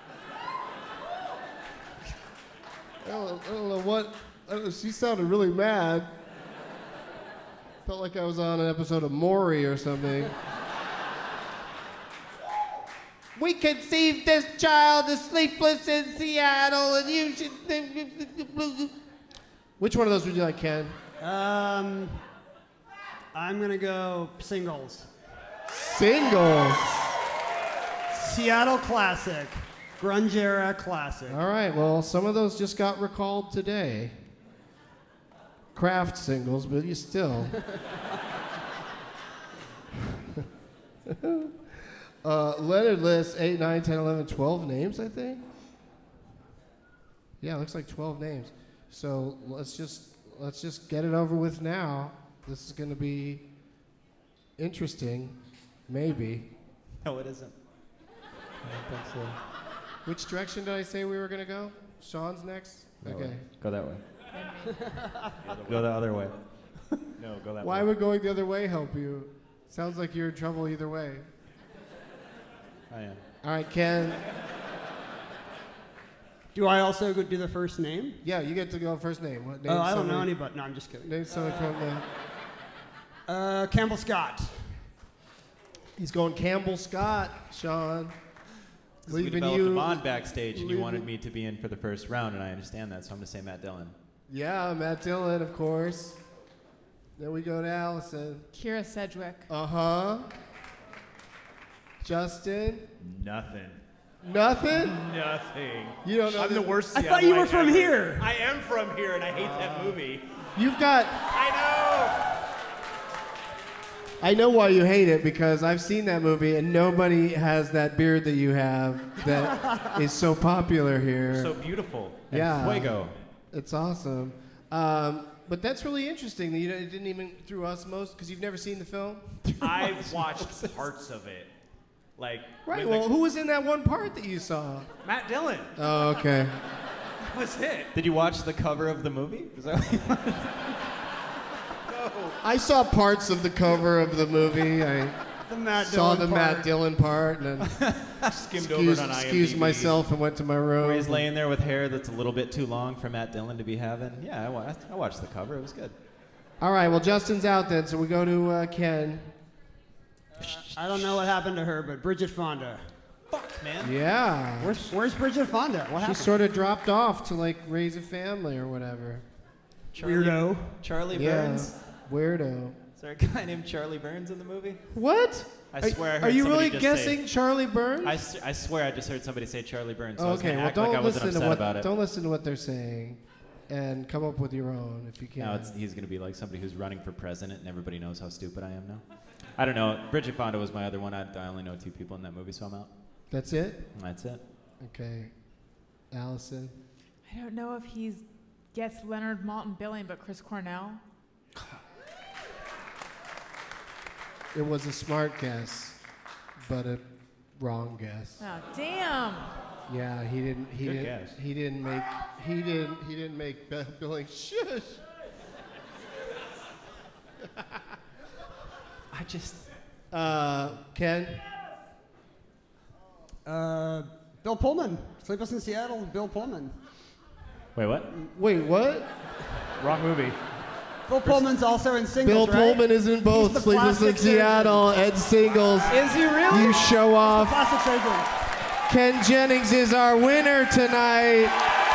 I don't know what. She sounded really mad. Felt like I was on an episode of Maury or something. We conceived this child as Sleepless in Seattle, and you should. Which one of those would you like, Ken? I'm gonna go Singles. Singles. Seattle classic. Grunge era classic. All right, well, some of those just got recalled today. Craft singles, but you still. Leonard lists 8, 9, 10, 11, 12 names, I think. Yeah, it looks like 12 names. So let's just get it over with now. This is going to be interesting, maybe. No, it isn't. I don't think so. Which direction did I say we were going to go? Sean's next? Okay. Go that way. Go the other way. No, go that way. Why would going the other way help you? Sounds like you're in trouble either way. I am. All right, Ken. Do I also do the first name? Yeah, you get to go first name. What name? I don't know anybody. No, I'm just kidding. Name somebody from the... Campbell Scott. He's going Campbell Scott, Sean. We developed a bond backstage, and you wanted me to be in for the first round, and I understand that, so I'm going to say Matt Dillon. Yeah, Matt Dillon, of course. Then we go to Allison. Kira Sedgwick. Uh-huh. Justin? Nothing. Nothing? Nothing. You don't know I'm the worst I Seattle thought you were from ever. here. I am from here, and I hate that movie. You've got... I know why you hate it, because I've seen that movie, and nobody has that beard that you have that is so popular here. So beautiful. And Yeah. fuego. It's awesome. But that's really interesting that it didn't even through osmosis, because you've never seen the film? I've watched parts of it. Like, Right, well, who was in that one part that you saw? Matt Dillon. Oh, okay. That was it. Did you watch the cover of the movie? Is that what you watched? I saw parts of the cover of the movie. I saw the Matt Dillon part, and then Skimmed over it on excused IMDb. myself and went to my room. Where he's laying there with hair that's a little bit too long for Matt Dillon to be having. Yeah, I watched the cover. It was good. All right, well, Justin's out then, so we go to Ken. I don't know what happened to her, but Bridget Fonda. Fuck, man. Yeah. Where's Bridget Fonda? What She happened? sort of dropped off to, like, raise a family or whatever. Weirdo. Charlie Yeah, Burns? weirdo. Is there a guy named Charlie Burns in the movie? What? I swear I heard Are you somebody really just guessing say, Charlie Burns? I swear I just heard somebody say Charlie Burns, so I was Okay, gonna well, act like I don't wasn't listen to upset what about it. don't listen to what they're saying, and come up with your own if you can. Now he's going to be like somebody who's running for president, and everybody knows how stupid I am now. I don't know. Bridget Fonda was my other one. I only know 2 people in that movie, so I'm out. That's it? That's it. Okay. Allison? I don't know if he's gets Leonard Maltin billing, but Chris Cornell. It was a smart guess, but a wrong guess. Oh, damn. Yeah, he didn't. He Good didn't. guess. He didn't make. He didn't make billing. Shush. I just. Ken. Bill Pullman. Sleepless in Seattle. Bill Pullman. Wait, what? Wait, what? Wrong movie. Bill Pullman's also in Singles, Bill right? Pullman is in both. He's the Sleepless in plastic surgeon. Seattle and Singles. Is he really? You show off. Plastic surgeon. Ken Jennings is our winner tonight.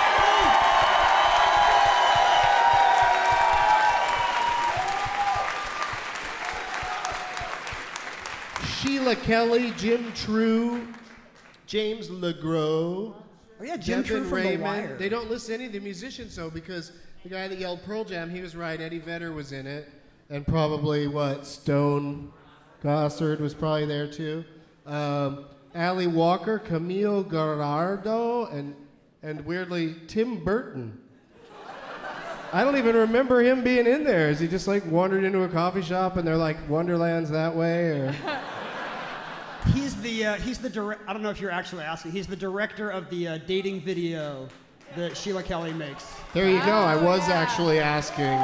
Sheila Kelly, Jim True, James LeGros, Oh yeah, Jim True Devin from The Raymond. Wire. They don't list any of the musicians though, because the guy that yelled Pearl Jam, he was right. Eddie Vedder was in it, and probably Stone Gossard was probably there too. Ali Walker, Camille Gerardo, and weirdly Tim Burton. I don't even remember him being in there. Is he just wandered into a coffee shop and they're like Wonderland's that way, or? He's he's the I don't know if you're actually asking. He's the director of the dating video that Sheila Kelly makes. There you go. I was actually asking.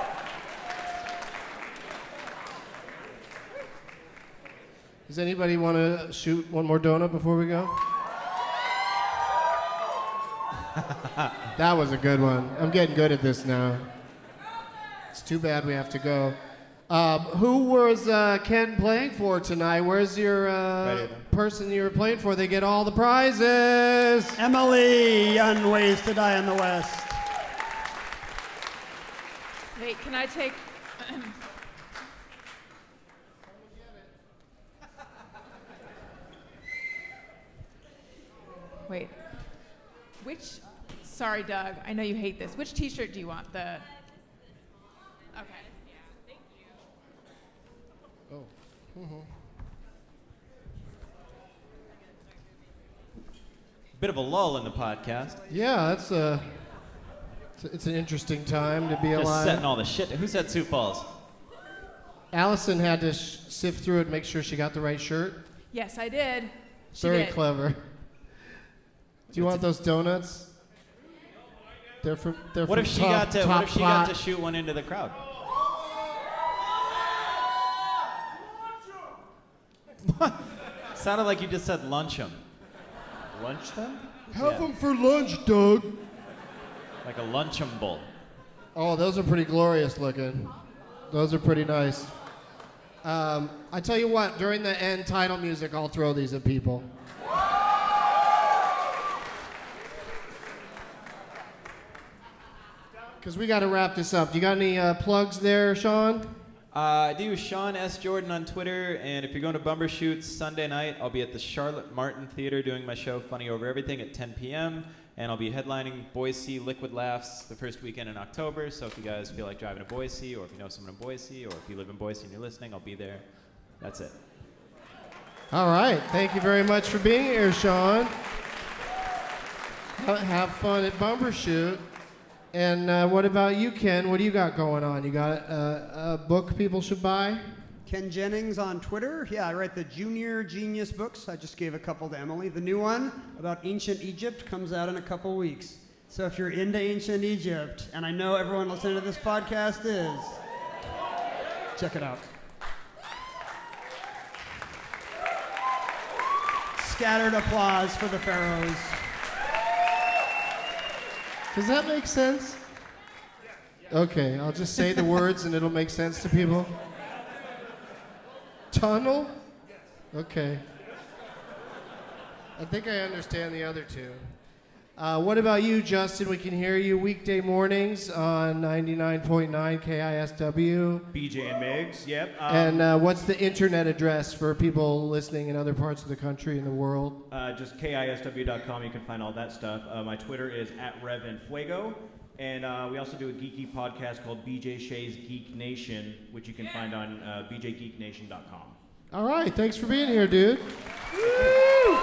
Does anybody want to shoot one more donut before we go? That was a good one. I'm getting good at this now. It's too bad we have to go. Who was Ken playing for tonight? Where's your person you were playing for? They get all the prizes. Emily on Ways to Die in the West. Wait, can I take... Wait. Which... Sorry, Doug. I know you hate this. Which t-shirt do you want? The... Okay. Oh. Mm-hmm. Bit of a lull in the podcast. Yeah, it's an interesting time to be Just alive. setting all the shit. Who said Sioux Falls? Allison had to sift through it and make sure she got the right shirt. Yes, I did. She Very did. clever. Do you want those donuts? They're from. What if she got to shoot one into the crowd? What? Sounded like you just said lunch them. Lunch them? Have them for lunch, Doug. Like a luncheon bowl. Oh, those are pretty glorious looking. Those are pretty nice. I tell you what, during the end title music, I'll throw these at people. Because we got to wrap this up. You got any plugs there, Sean? I do. Sean S. Jordan on Twitter, and if you're going to Bumbershoots Sunday night, I'll be at the Charlotte Martin Theater doing my show Funny Over Everything at 10 p.m., and I'll be headlining Boise Liquid Laughs the first weekend in October, so if you guys feel like driving to Boise, or if you know someone in Boise, or if you live in Boise and you're listening, I'll be there. That's it. All right. Thank you very much for being here, Sean. Have fun at Bumbershoot. And what about you, Ken? What do you got going on? You got a book people should buy? Ken Jennings on Twitter. Yeah, I write the Junior Genius books. I just gave a couple to Emily. The new one about ancient Egypt comes out in a couple weeks. So if you're into ancient Egypt, and I know everyone listening to this podcast is, check it out. Scattered applause for the pharaohs. Does that make sense? Okay, I'll just say the words and it'll make sense to people. Tunnel? Okay. I think I understand the other two. What about you, Justin? We can hear you weekday mornings on 99.9 KISW. BJ and Migs, yep. And what's the internet address for people listening in other parts of the country and the world? Just KISW.com. You can find all that stuff. My Twitter is @RevenFuego. And we also do a geeky podcast called BJ Shea's Geek Nation, which you can find on bjgeeknation.com. All right, thanks for being here, dude. Woo!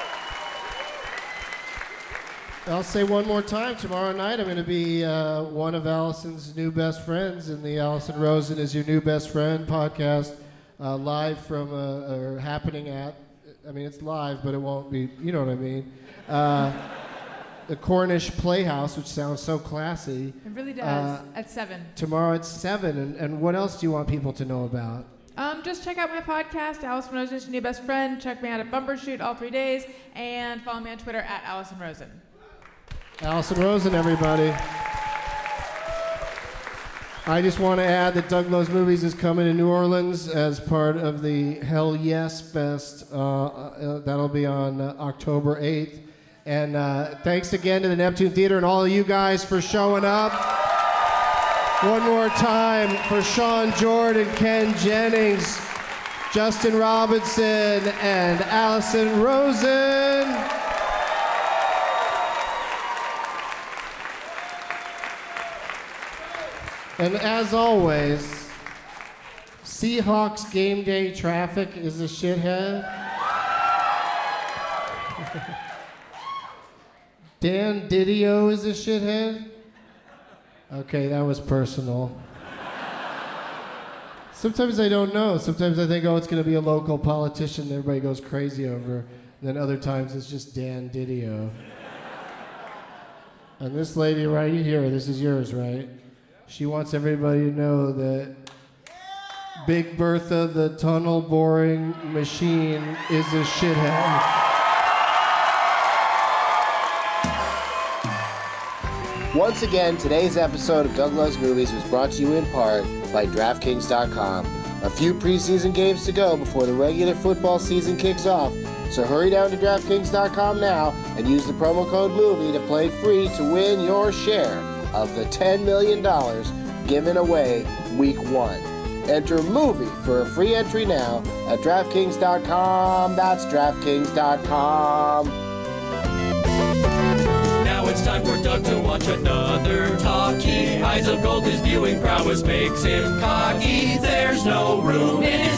I'll say one more time, tomorrow night I'm going to be one of Allison's new best friends in the Allison Rosen is Your New Best Friend podcast, live from, or happening at, I mean, it's live, but it won't be, you know what I mean, the Cornish Playhouse, which sounds so classy. It really does, at 7. Tomorrow at 7, and what else do you want people to know about? Just check out my podcast, Allison Rosen is Your New Best Friend. Check me out at Bumbershoot all 3 days, and follow me on Twitter at Allison Rosen. Allison Rosen, everybody. I just want to add that Doug Loves Movies is coming to New Orleans as part of the Hell Yes Fest. That'll be on October 8th. And thanks again to the Neptune Theater and all of you guys for showing up. One more time for Sean Jordan, Ken Jennings, Justin Robinson, and Allison Rosen. And as always, Seahawks game day traffic is a shithead. Dan Didio is a shithead. Okay, that was personal. Sometimes I don't know. Sometimes I think, oh, it's going to be a local politician that everybody goes crazy over. And then other times it's just Dan Didio. And this lady right here, this is yours, right? She wants everybody to know that Big Bertha, the tunnel boring machine, is a shithead. Once again, today's episode of Doug Loves Movies was brought to you in part by DraftKings.com. A few preseason games to go before the regular football season kicks off, so hurry down to DraftKings.com now and use the promo code MOVIE to play free to win your share of the $10 million given away Week 1. Enter MOVIE for a free entry now at DraftKings.com. That's DraftKings.com. Now it's time for Doug to watch another talkie. Eyes of gold, his viewing prowess makes him cocky. There's no room in his